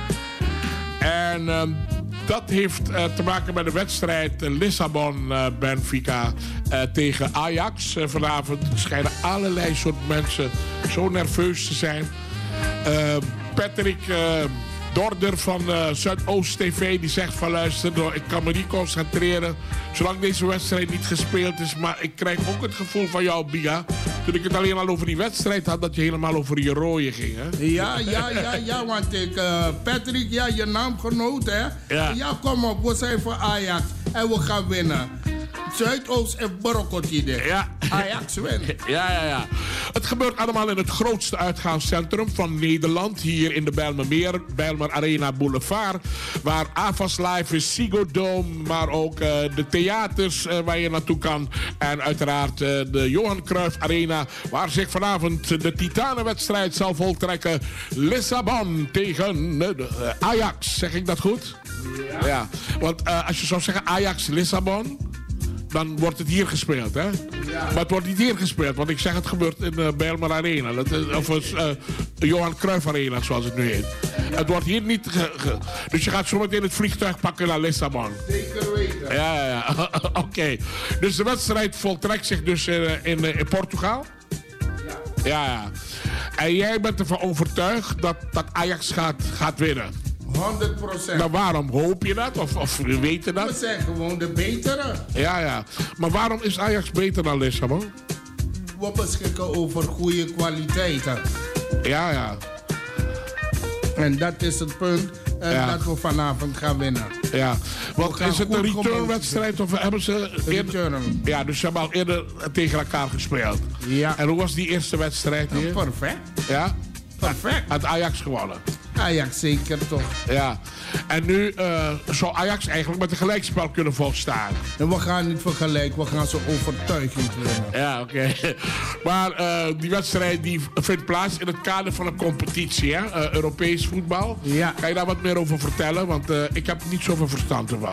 En uh, dat heeft uh, te maken met de wedstrijd uh, Lissabon-Benfica uh, uh, tegen Ajax. Uh, vanavond schijnen allerlei soort mensen zo nerveus te zijn. Uh, Patrick uh, Dorder van uh, Zuidoost T V die zegt van luister, ik kan me niet concentreren zolang deze wedstrijd niet gespeeld is. Maar ik krijg ook het gevoel van jou, Bia, toen ik het alleen al over die wedstrijd had, dat je helemaal over je rooien ging, hè? Ja, ja, ja, ja, want ik, uh, Patrick, ja, je naamgenoot, hè? Ja. Ja, kom op, we zijn voor Ajax en we gaan winnen. Zuidoost en Borokotide. Ja. Ajax wint. Ja, ja, ja. Het gebeurt allemaal in het grootste uitgaanscentrum van Nederland. Hier in de Bijlmermeer, Bijlmer Arena Boulevard. Waar Avas Live is, Ziggo Dome. Maar ook uh, de theaters uh, waar je naartoe kan. En uiteraard uh, de Johan Cruijff Arena. Waar zich vanavond de titanenwedstrijd zal voltrekken. Lissabon tegen uh, uh, Ajax. Zeg ik dat goed? Ja. Ja. Want uh, als je zou zeggen Ajax Lissabon, dan wordt het hier gespeeld, hè? Ja. Maar het wordt niet hier gespeeld, want ik zeg het gebeurt in de uh, Bijlmer Arena. Dat is, of uh, Johan Cruijff Arena, zoals het nu heet. Ja. Het wordt hier niet... Ge, ge, dus je gaat zo meteen het vliegtuig pakken naar Lissabon. Zeker weten. Ja, ja, ja. Oké. Okay. Dus de wedstrijd voltrekt zich dus in, in, in Portugal? Ja. Ja, ja. En jij bent ervan overtuigd dat, dat Ajax gaat, gaat winnen? honderd procent. Nou, waarom hoop je dat? Of, of we weten dat? We zijn gewoon de betere. Ja, ja. Maar waarom is Ajax beter dan Lissabon? We beschikken over goede kwaliteiten. Ja, ja. En dat is het punt uh, ja. dat we vanavond gaan winnen. Ja. Want is het een returnwedstrijd of hebben ze... Return. Ja, dus ze hebben al eerder tegen elkaar gespeeld. Ja. En hoe was die eerste wedstrijd hier? Perfect. Ja? Perfect. Had Ajax gewonnen? Ajax zeker toch. Ja. En nu uh, zou Ajax eigenlijk met een gelijkspel kunnen volstaan. En we gaan niet vergelijken, we gaan zo overtuigend winnen. Ja, oké. Okay. Maar uh, die wedstrijd die vindt plaats in het kader van een competitie, hè? Uh, Europees voetbal. Ja. Kan je daar wat meer over vertellen? Want uh, ik heb niet zoveel verstand ervan.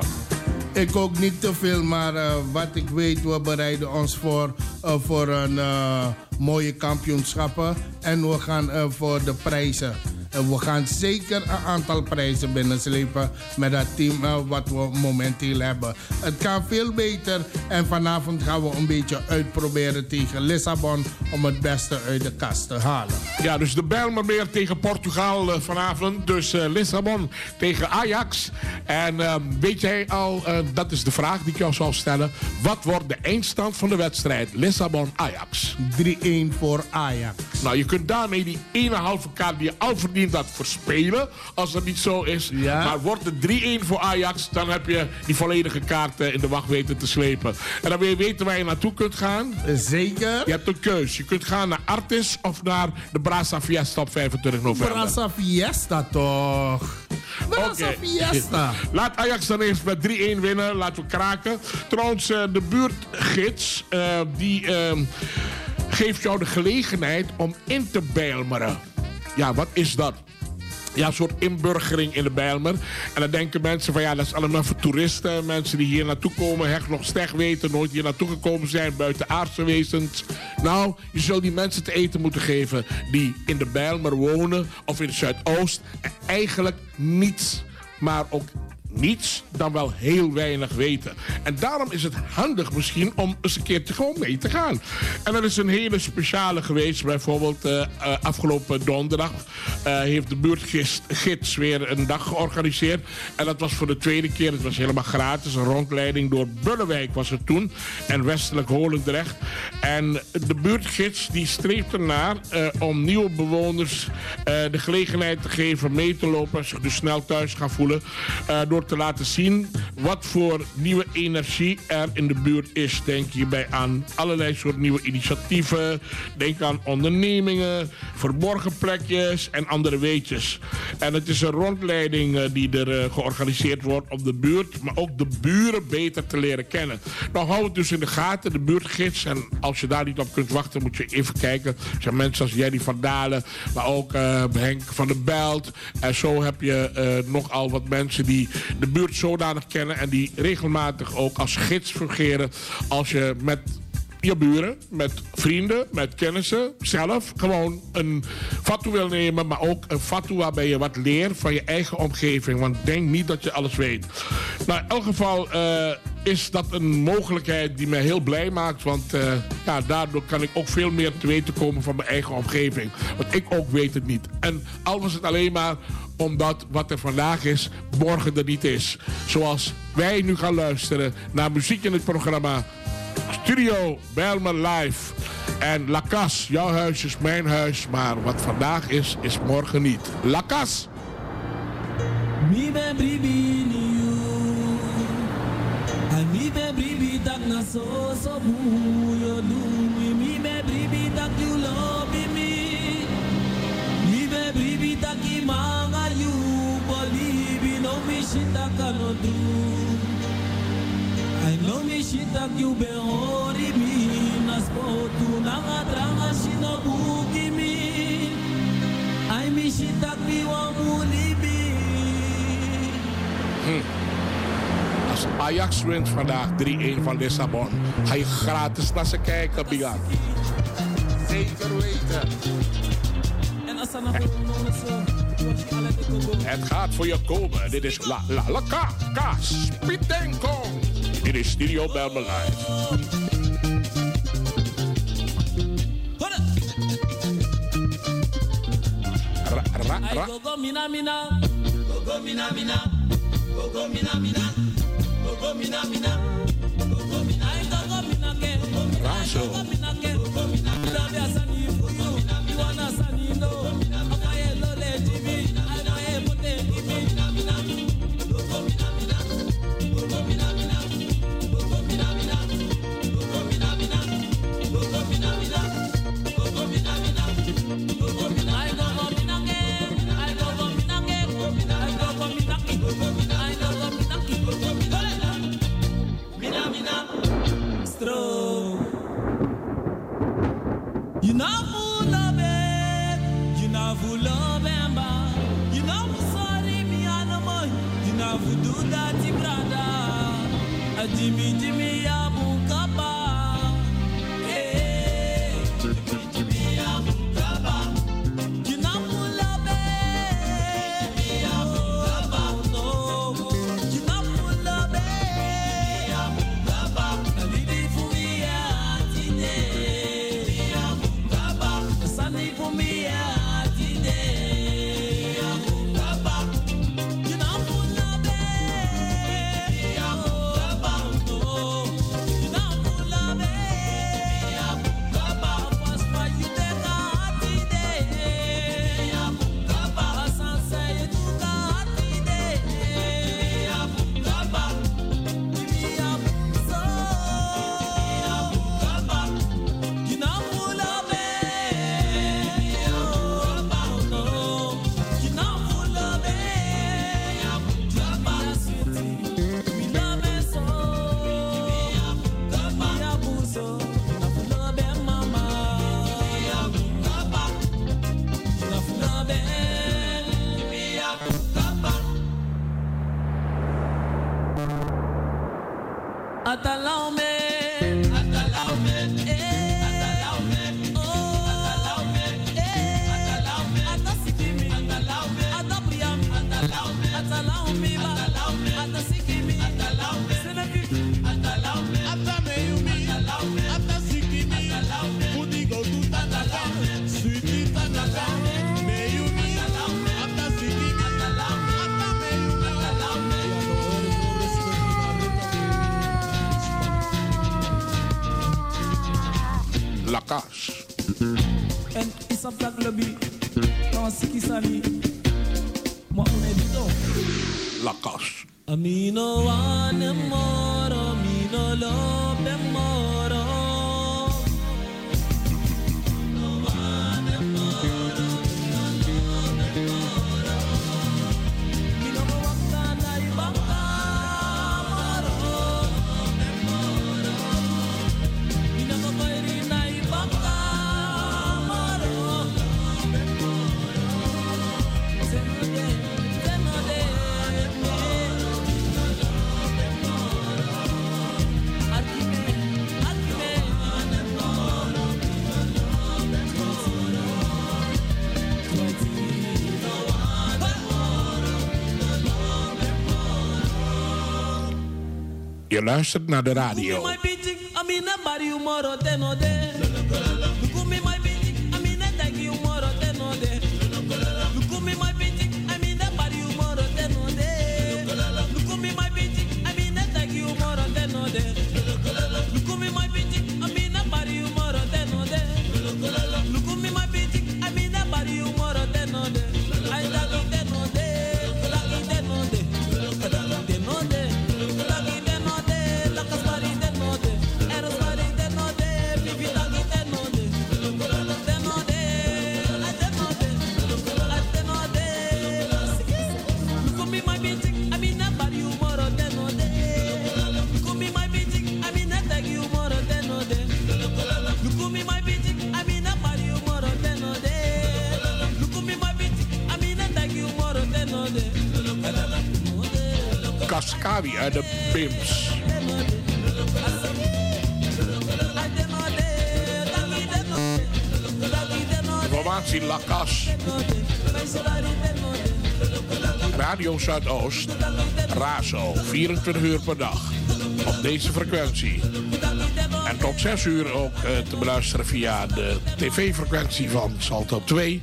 Ik ook niet te veel, maar uh, wat ik weet, we bereiden ons voor, uh, voor een uh, mooie kampioenschappen. En we gaan uh, voor de prijzen. Uh, we gaan zeker een aantal prijzen binnenslepen met dat team uh, wat we momenteel hebben. Het kan veel beter en vanavond gaan we een beetje uitproberen tegen Lissabon om het beste uit de kast te halen. Ja, dus de Bijlmermeer tegen Portugal uh, vanavond. Dus uh, Lissabon tegen Ajax. En uh, weet jij al, uh, dat is de vraag die ik jou zal stellen. Wat wordt de eindstand van de wedstrijd Lissabon-Ajax? drie-één voor Ajax. Nou, je kunt daarmee die ene halve kaart die je al verdient dat verspelen, als dat niet zo is. Ja. Maar wordt het drie-één voor Ajax, dan heb je die volledige kaart uh, in de wacht weten te slepen. En dan wil je weten waar je naartoe kunt gaan. Zeker. Je hebt een keus. Je kunt gaan naar Artis of naar de Brasa Fiesta op vijfentwintig november. Brasa Fiesta toch? Brasa okay. Fiesta. Laat Ajax dan eens met drie-één winnen. Laten we kraken. Trouwens, uh, de buurtgids, uh, die uh, geeft jou de gelegenheid om in te bijlmeren. Ja, wat is dat? Ja, een soort inburgering in de Bijlmer. En dan denken mensen van ja, dat is allemaal voor toeristen. Mensen die hier naartoe komen, hecht nog steg weten, nooit hier naartoe gekomen zijn, buiten aardse wezens. Nou, je zult die mensen te eten moeten geven die in de Bijlmer wonen of in het Zuidoost. En eigenlijk niets, maar ook niets dan wel heel weinig weten. En daarom is het handig misschien om eens een keertje gewoon mee te gaan. En er is een hele speciale geweest. Bijvoorbeeld uh, uh, afgelopen donderdag uh, heeft de buurtgids weer een dag georganiseerd. En dat was voor de tweede keer. Het was helemaal gratis. Een rondleiding door Bullewijk was het toen. En westelijk Holendrecht. En de buurtgids die streeft ernaar uh, om nieuwe bewoners uh, de gelegenheid te geven mee te lopen. En zich dus snel thuis gaan voelen. Uh, door te laten zien wat voor nieuwe energie er in de buurt is. Denk hierbij aan allerlei soort nieuwe initiatieven. Denk aan ondernemingen, verborgen plekjes en andere weetjes. En het is een rondleiding uh, die er uh, georganiseerd wordt op de buurt, maar ook de buren beter te leren kennen. Nou, hou het dus in de gaten, de buurtgids. En als je daar niet op kunt wachten, moet je even kijken. Er zijn mensen als Jerry van Dalen, maar ook uh, Henk van der Belt. En zo heb je uh, nogal wat mensen die de buurt zodanig kennen en die regelmatig ook als gids fungeren als je met je buren, met vrienden, met kennissen, zelf gewoon een fatwa wil nemen, maar ook een fatwa waarbij je wat leert van je eigen omgeving. Want denk niet dat je alles weet. Nou, in elk geval uh, is dat een mogelijkheid die mij heel blij maakt. Want uh, ja, daardoor kan ik ook veel meer te weten komen van mijn eigen omgeving. Want ik ook weet het niet. En al was het alleen maar omdat wat er vandaag is, morgen er niet is. Zoals wij nu gaan luisteren naar muziek in het programma Studio Bijlmer Live. En La Cas, jouw huis is mijn huis, maar wat vandaag is, is morgen niet. La Cas. Mi be bribi ni you, and mi be bribi tak na so so bu yo do mi mi be bribi tak you love me, mi be bribi tak I manga you believe no mi shit tak no do. I know me shit that you be ori me na spotu na drama she no bugi me. I me shit that we want to hm. Als Ajax wint vandaag drie-een van Lissabon, ga je gratis naar ze kijken, Bian. Zeker weten. Het gaat voor je komen. Dit is La La La Ka Ka Spitenko. Dit is Studio Bijlmer Live. Ra, ra, ra. Go go mina mina, go go mina mina, go go mina mina, go go mina mina, go go mina, go go mina ke, Razo. go go mina ke, go go mina mina, via sani, go go mina mina, wana sani no, amaye lo le tibi, amaye pote tibi, mina mina, go go mina mina, go go mina mina, go go mina mina, go go mina mina, go go mina mina, go go mina mina, go go mina, I go go mina ke, I go go mina ke, I go go mina ke, go go mina, I go go mina ke, go go mina mina, mina mina, stro. You know who love it, you know who love it, man. You know who sorry me and the boy, you know who do that, brother. A Jimmy Jimmy ya bukaba, hey, Jimmy Jimmy ya bukaba. You know who love it, Jimmy ya bukaba, no. You know who love it, ya bukaba. A lady for me ya today, ya bukaba. A Sunday for me ya today, ya bukaba. You know who love it, ya bukaba, no. You know who love it, ya bukaba. First for you take a heart today, ya bukaba. A sunset you took a heart today, ya bukaba. Give me a so, ya bukaba. You know who love it, ya bukaba, no. You know who love it, ya bukaba. We love it so, ya bukaba. Ya buso, you know who love it, mama, ya bukaba. You know who love it, ya bukaba. Atalaume, atalaume, eh, atalaume, oh, atalaume, eh, atalaume, atasikimi, atalaume, atapriam, atalaume, atalaume, atalaume, atasikimi, atalaume, senefi, atalaume, atameyumi, atalaume, atasikimi, atalaume, udigo tu, atalaume, suiti, atalaume, meyumi, atalaume, atasikimi, atalaume, atameyumi, atalaume. La Cas. En isa plak lobby, non sikisani, mo une bito. La Cas. Amino wane moro, amino lobe moro. Amino wane moro, amino lobe moro. Mino waka na ibaka moro, lobe moro. Mino koiri na ibaka moro, lobe moro. Senode, senode. Je luistert naar de radio. Kaskawi uit de Bims. Informatie Lakas. Radio Zuidoost. Razo. vierentwintig uur per dag. Op deze frequentie. En tot zes uur ook uh, te beluisteren via de tv-frequentie van Salto twee.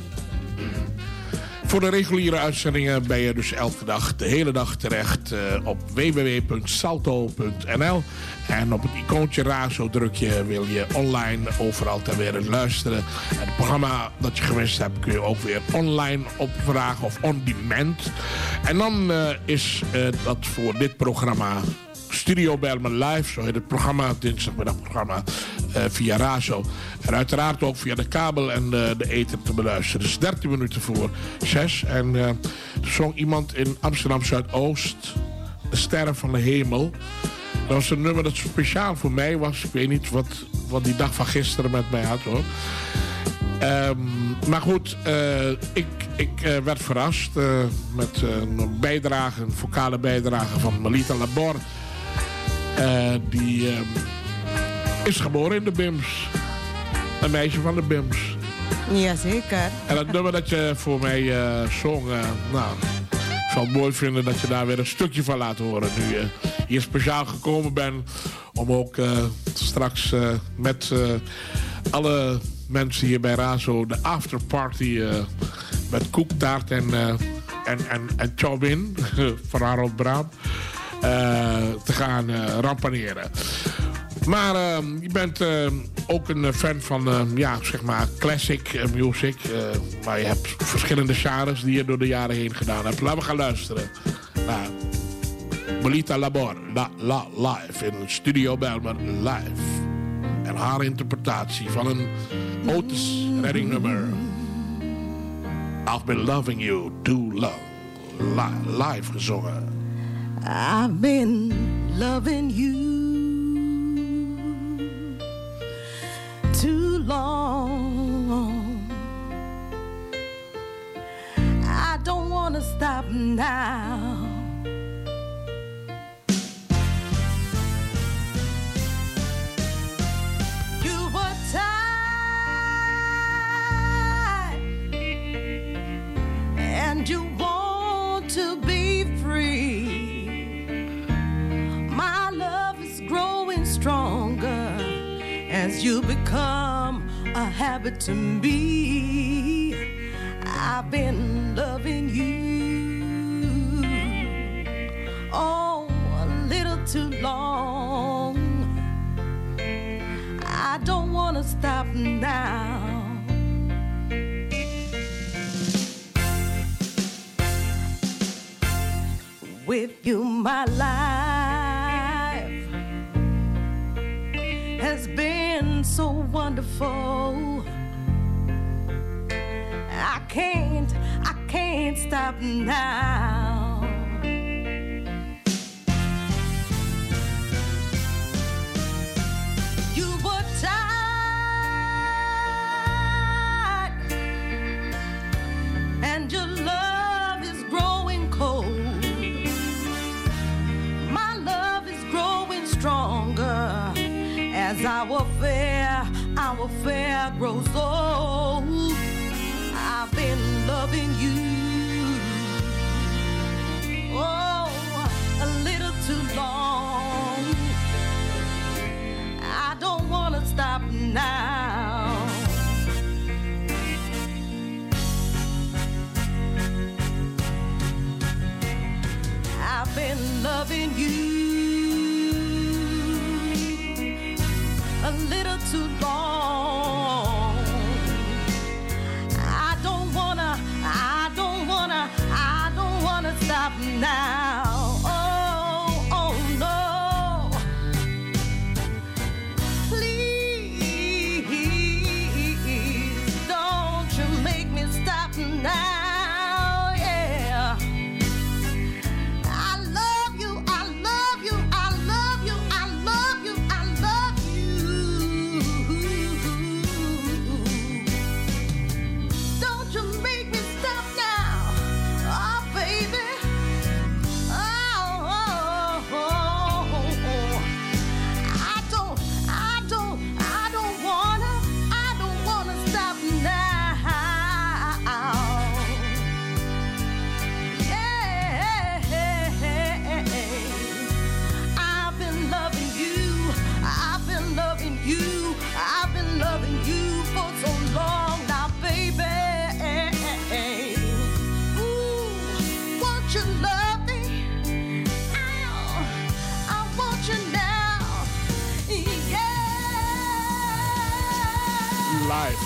Voor de reguliere uitzendingen ben je dus elke dag, de hele dag terecht uh, op w w w punt salto punt n l. En op het icoontje Razo druk je, wil je online overal ter wereld luisteren. En het programma dat je gemist hebt kun je ook weer online opvragen of on demand. En dan uh, is uh, dat voor dit programma Studio Bijlmer Live, zo heet het programma, het dinsdagmiddagprogramma uh, via Razo. En uiteraard ook via de kabel en de, de ether te beluisteren. Dus dertien minuten voor zes. En uh, er zong iemand in Amsterdam Zuidoost, De Sterren van de Hemel. Dat was een nummer dat speciaal voor mij was. Ik weet niet wat, wat die dag van gisteren met mij had, hoor. Um, maar goed, uh, ik, ik uh, werd verrast uh, met uh, een bijdrage, een vocale bijdrage van Melita Labor. Uh, die uh, is geboren in de Bims. Een meisje van de Bims. Jazeker. En dat nummer dat je voor mij uh, zong, uh, nou, ik zou het mooi vinden dat je daar weer een stukje van laat horen. Nu je hier speciaal gekomen bent om ook uh, straks uh, met uh, alle mensen hier bij Razo de afterparty uh, met koektaart en, uh, en, en, en Chobin van Harold Braam uh, te gaan uh, rampaneren. Maar uh, je bent uh, ook een fan van uh, ja, zeg maar classic uh, music. Uh, maar je hebt verschillende genres die je door de jaren heen gedaan hebt. Laten we gaan luisteren naar Melita Labor, La, La Live in Studio Bijlmer Live. En haar interpretatie van een Otis Redding nummer. I've been loving you too long. Li- live gezongen. I've been loving you too long. I don't wanna stop now. You were tired and you want to be free. My love is growing stronger as you become a habit to me. I've been loving you, oh, a little too long. I don't want to stop now. with you. My life has been so wonderful. I can't, I can't stop now. You were tired, and your love is growing cold. My love is growing stronger as our affair, our affair grows old. I've been loving you, oh, a little too long. I don't wanna stop now. I've been loving you a little too long. I don't wanna, I don't wanna, I don't wanna stop now. Oh, oh no. Please, don't you make me stop now. Yeah. I love you, I love you, I love you, I love you, I love you. Don't you make me stop now. Oh, baby. Oh, oh, oh, oh. I don't, I don't, I don't wanna, I don't wanna stop now. Yeah. I've been loving you, I've been loving you, I've been loving you for so long now, baby. Ooh, won't you love me? Ow, I want you now. Yeah. Live.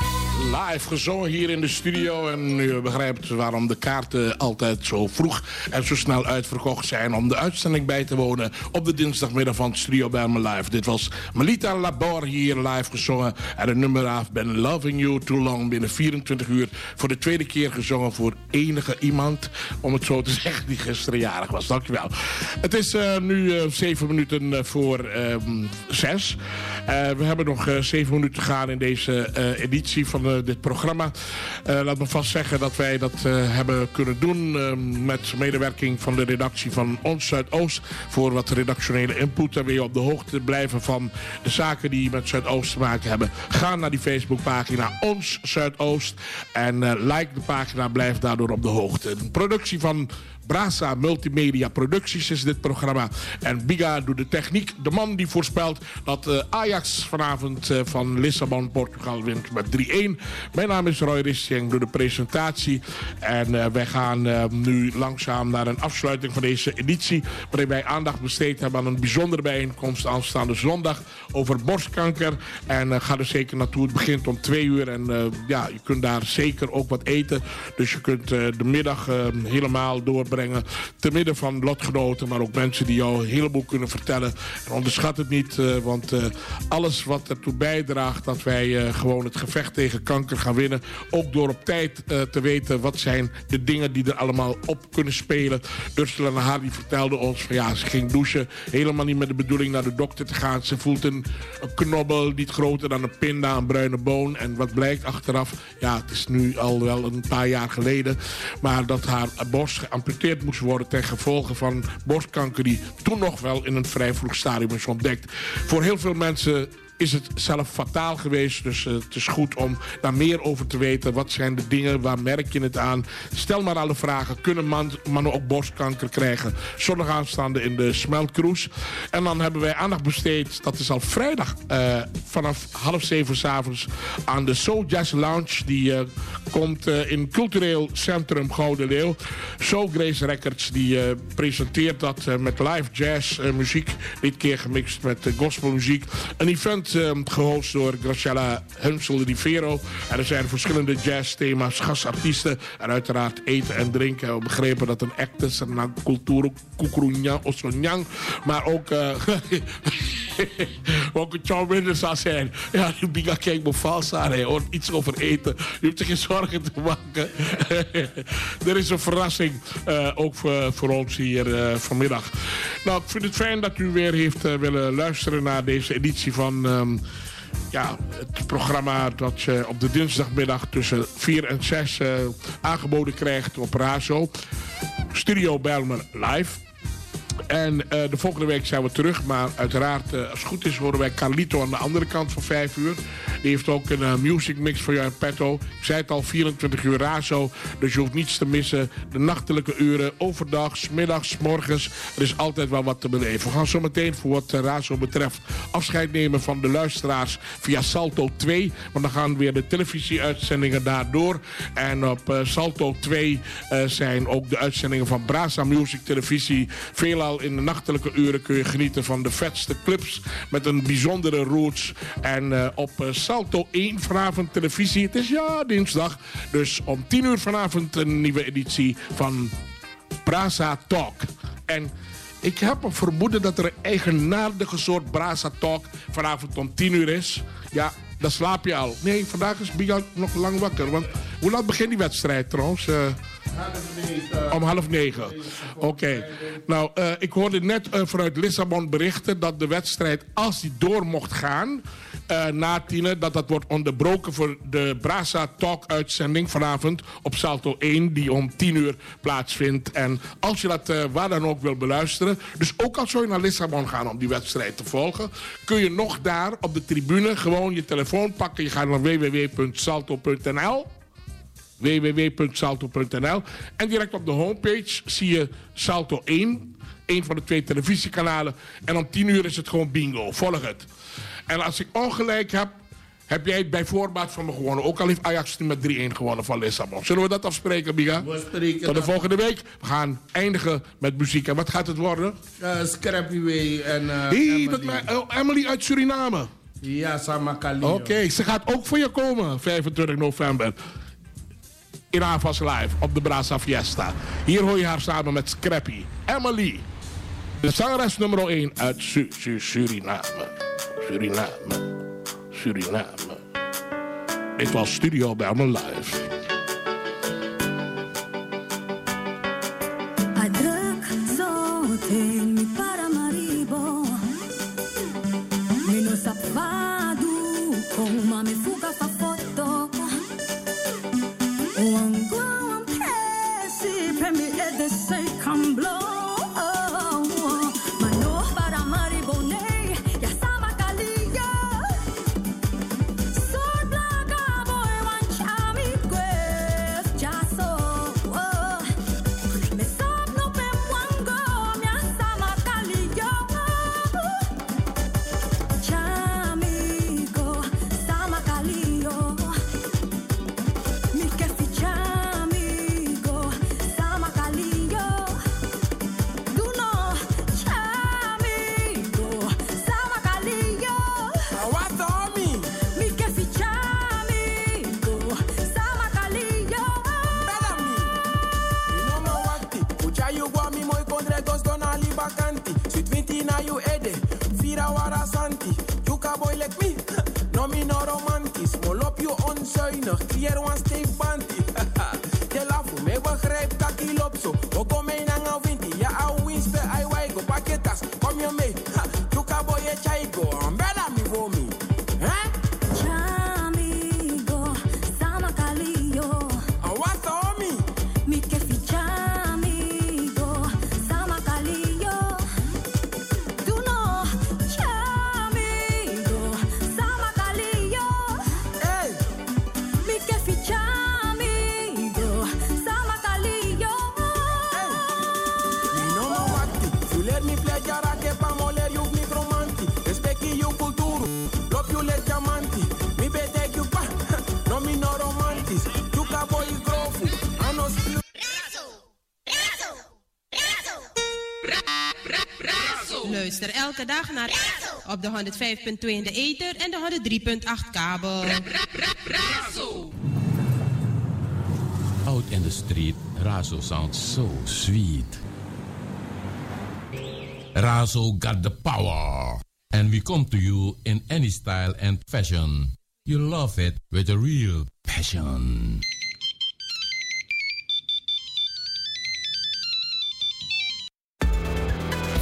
Live gezongen hier in de studio. En u begrijpt waarom de kaarten altijd zo vroeg en zo snel uitverkocht zijn om de uitzending bij te wonen op de dinsdagmiddag van Studio Bijlmer Live. Dit was Melita Labor hier live gezongen. En het nummer af Ben Loving You Too Long binnen vierentwintig uur. Voor de tweede keer gezongen voor enige iemand, om het zo te zeggen, die gisteren jarig was. Dankjewel. Het is uh, nu uh, zeven minuten uh, voor uh, zes. Uh, we hebben nog uh, zeven minuten te gaan in deze uh, editie van uh, dit programma. Uh, laat me vast zeggen dat wij dat uh, hebben kunnen doen uh, met medewerking van de redactie van Ons Zuidoost voor wat redactionele input. En wil je op de hoogte blijven van de zaken die met Zuidoost te maken hebben, ga naar die Facebookpagina Ons Zuidoost en uh, like de pagina, blijf daardoor op de hoogte. Een productie van Brasa Multimedia Producties is dit programma. En Biga doet de techniek. De man die voorspelt dat uh, Ajax vanavond uh, van Lissabon, Portugal wint met drie-een. Mijn naam is Roy Ristjeng, doe de presentatie. En uh, wij gaan uh, nu langzaam naar een afsluiting van deze editie, waarin wij aandacht besteed hebben aan een bijzondere bijeenkomst aanstaande zondag over borstkanker. En uh, ga er zeker naartoe. Het begint om twee uur. En uh, ja, je kunt daar zeker ook wat eten. Dus je kunt uh, de middag uh, helemaal doorbrengen te midden van lotgenoten, maar ook mensen die jou een heleboel kunnen vertellen. En onderschat het niet, uh, want uh, alles wat ertoe bijdraagt dat wij uh, gewoon het gevecht tegen kanker gaan winnen, ook door op tijd uh, te weten wat zijn de dingen die er allemaal op kunnen spelen. Ursula Nahar die vertelde ons van ja, ze ging douchen, helemaal niet met de bedoeling naar de dokter te gaan. Ze voelt een, een knobbel niet groter dan een pinda, een bruine boon. En wat blijkt achteraf, ja, het is nu al wel een paar jaar geleden, maar dat haar borst geamputeerd moest worden ten gevolge van borstkanker die toen nog wel in een vrij vroeg stadium is ontdekt. Voor heel veel mensen is het zelf fataal geweest. Dus uh, het is goed om daar meer over te weten. Wat zijn de dingen? Waar merk je het aan? Stel maar alle vragen. Kunnen man, mannen ook borstkanker krijgen? Zondag aanstaande in de Smeltcruise. En dan hebben wij aandacht besteed. Dat is al vrijdag uh, vanaf half zeven 's avonds aan de Soul Jazz Lounge. Die uh, komt uh, in Cultureel Centrum Gouden Leeuw. Soul Grace Records die uh, presenteert dat uh, met live jazz uh, muziek. Dit keer gemixt met uh, gospelmuziek. Een event wordt uh, gehost door Graciela Hunsel Rivero. En er zijn verschillende jazzthema's, gastartiesten. En uiteraard eten en drinken. We begrepen dat een act is een cultuur, kukurunyang, osonyang. Maar ook... Uh, ook een John Winders zal zijn. Ja, die biga kijk me vals aan. Hij hoort iets over eten. Je hoeft er geen zorgen te maken. Er is een verrassing. Uh, ook voor, voor ons hier uh, vanmiddag. Nou, ik vind het fijn dat u weer heeft uh, willen luisteren naar deze editie van... Um, ja, het programma dat je op de dinsdagmiddag tussen vier en zes uh, aangeboden krijgt op Razo. Studio Bijlmer Live. En uh, de volgende week zijn we terug. Maar uiteraard, uh, als het goed is, horen wij Carlito aan de andere kant van vijf uur. Die heeft ook een uh, music mix voor jou in petto. Ik zei het al, vierentwintig uur Razo. Dus je hoeft niets te missen. De nachtelijke uren, overdag, 's middags, 's morgens. Er is altijd wel wat te beleven. We gaan zo meteen, voor wat uh, Razo betreft, afscheid nemen van de luisteraars via Salto twee. Want dan gaan weer de televisieuitzendingen daardoor. En op uh, Salto twee uh, zijn ook de uitzendingen van Brasa Music Televisie. Veelal in de nachtelijke uren kun je genieten van de vetste clips met een bijzondere roots. En uh, op uh, Salto één vanavond televisie. Het is ja dinsdag. Dus om tien uur vanavond een nieuwe editie van Brasa Talk. En ik heb een vermoeden dat er een eigenaardige soort Brasa Talk vanavond om tien uur is. Ja, dan slaap je al. Nee, vandaag is Biga nog lang wakker. Want hoe laat begint die wedstrijd trouwens? Uh, Om half negen. Oké. Okay. Nou, uh, ik hoorde net uh, vanuit Lissabon berichten dat de wedstrijd, als die door mocht gaan, uh, na tienen, dat dat wordt onderbroken voor de Brasa Talk uitzending vanavond op Salto één, die om tien uur plaatsvindt. En als je dat uh, waar dan ook wil beluisteren, dus ook al zou je naar Lissabon gaan om die wedstrijd te volgen, kun je nog daar op de tribune gewoon je telefoon pakken. Je gaat naar w w w punt salto punt n l. w w w punt salto punt n l. En direct op de homepage zie je Salto één. Een van de twee televisiekanalen. En om tien uur is het gewoon bingo. Volg het. En als ik ongelijk heb, heb jij het bij voorbaat van me gewonnen. Ook al heeft Ajax met drie-een gewonnen van Lissabon. Zullen we dat afspreken, Biga? We spreken Tot de volgende week. We gaan eindigen met muziek. En wat gaat het worden? Uh, Scrappy Way en uh, hey, Emily. Dat mij, uh, Emily uit Suriname. Ja, Samakali. Oké, okay, ze gaat ook voor je komen. vijfentwintig november. In Avas Live op de Brasa Fiesta. Hier hoor je haar samen met Scrappy. Emily. De zangeres nummer één uit Su Su Suriname. Suriname. Suriname. Dit was Studio Bijlmer Live. Adruk zo ten mi Paramaribo. Mino sapadu kung mami fuka fa foto. Wangu pesi premi e de say come blow. Mano Paramaribo ne ya sama kalia. So blaga boy wan chami gwef jaso. Me sap no pe wango ya sama kalia. Chami go sama kalio. Mi que fichami go sama kalio. Du no chami go sama kalio. What on me? Mi que fichami go sama kalio. Bella me. You know no wakti. Ucha you gwa mi moi kondre dos dona liba kanti. Sweet vinti na you ede. Fira wara santi. You ka boy like me. No me no romantisch. Mol op je onzuinig. Clear one stay panty. Je lafu me begrijp dat ik loop zo. Ook om mij na een winti. Ja a wins pe ai wai go paketas. Kom je mee. You ka boy e chai go. Bella me voor me. Huh? Chami go sama kalio. What on me? Mi que fichami go sama kalio. Du no chami go sama kalio. Hey. Mi que fichami go sama kalio. You know no wakti. You let me play jara ke pa moler Luister elke dag naar op de honderd vijf punt twee in de ether en de honderd drie punt acht kabel. Out in the street, Razo sounds so sweet. Razo got the power. And we come to you in any style and fashion. You love it with a real passion.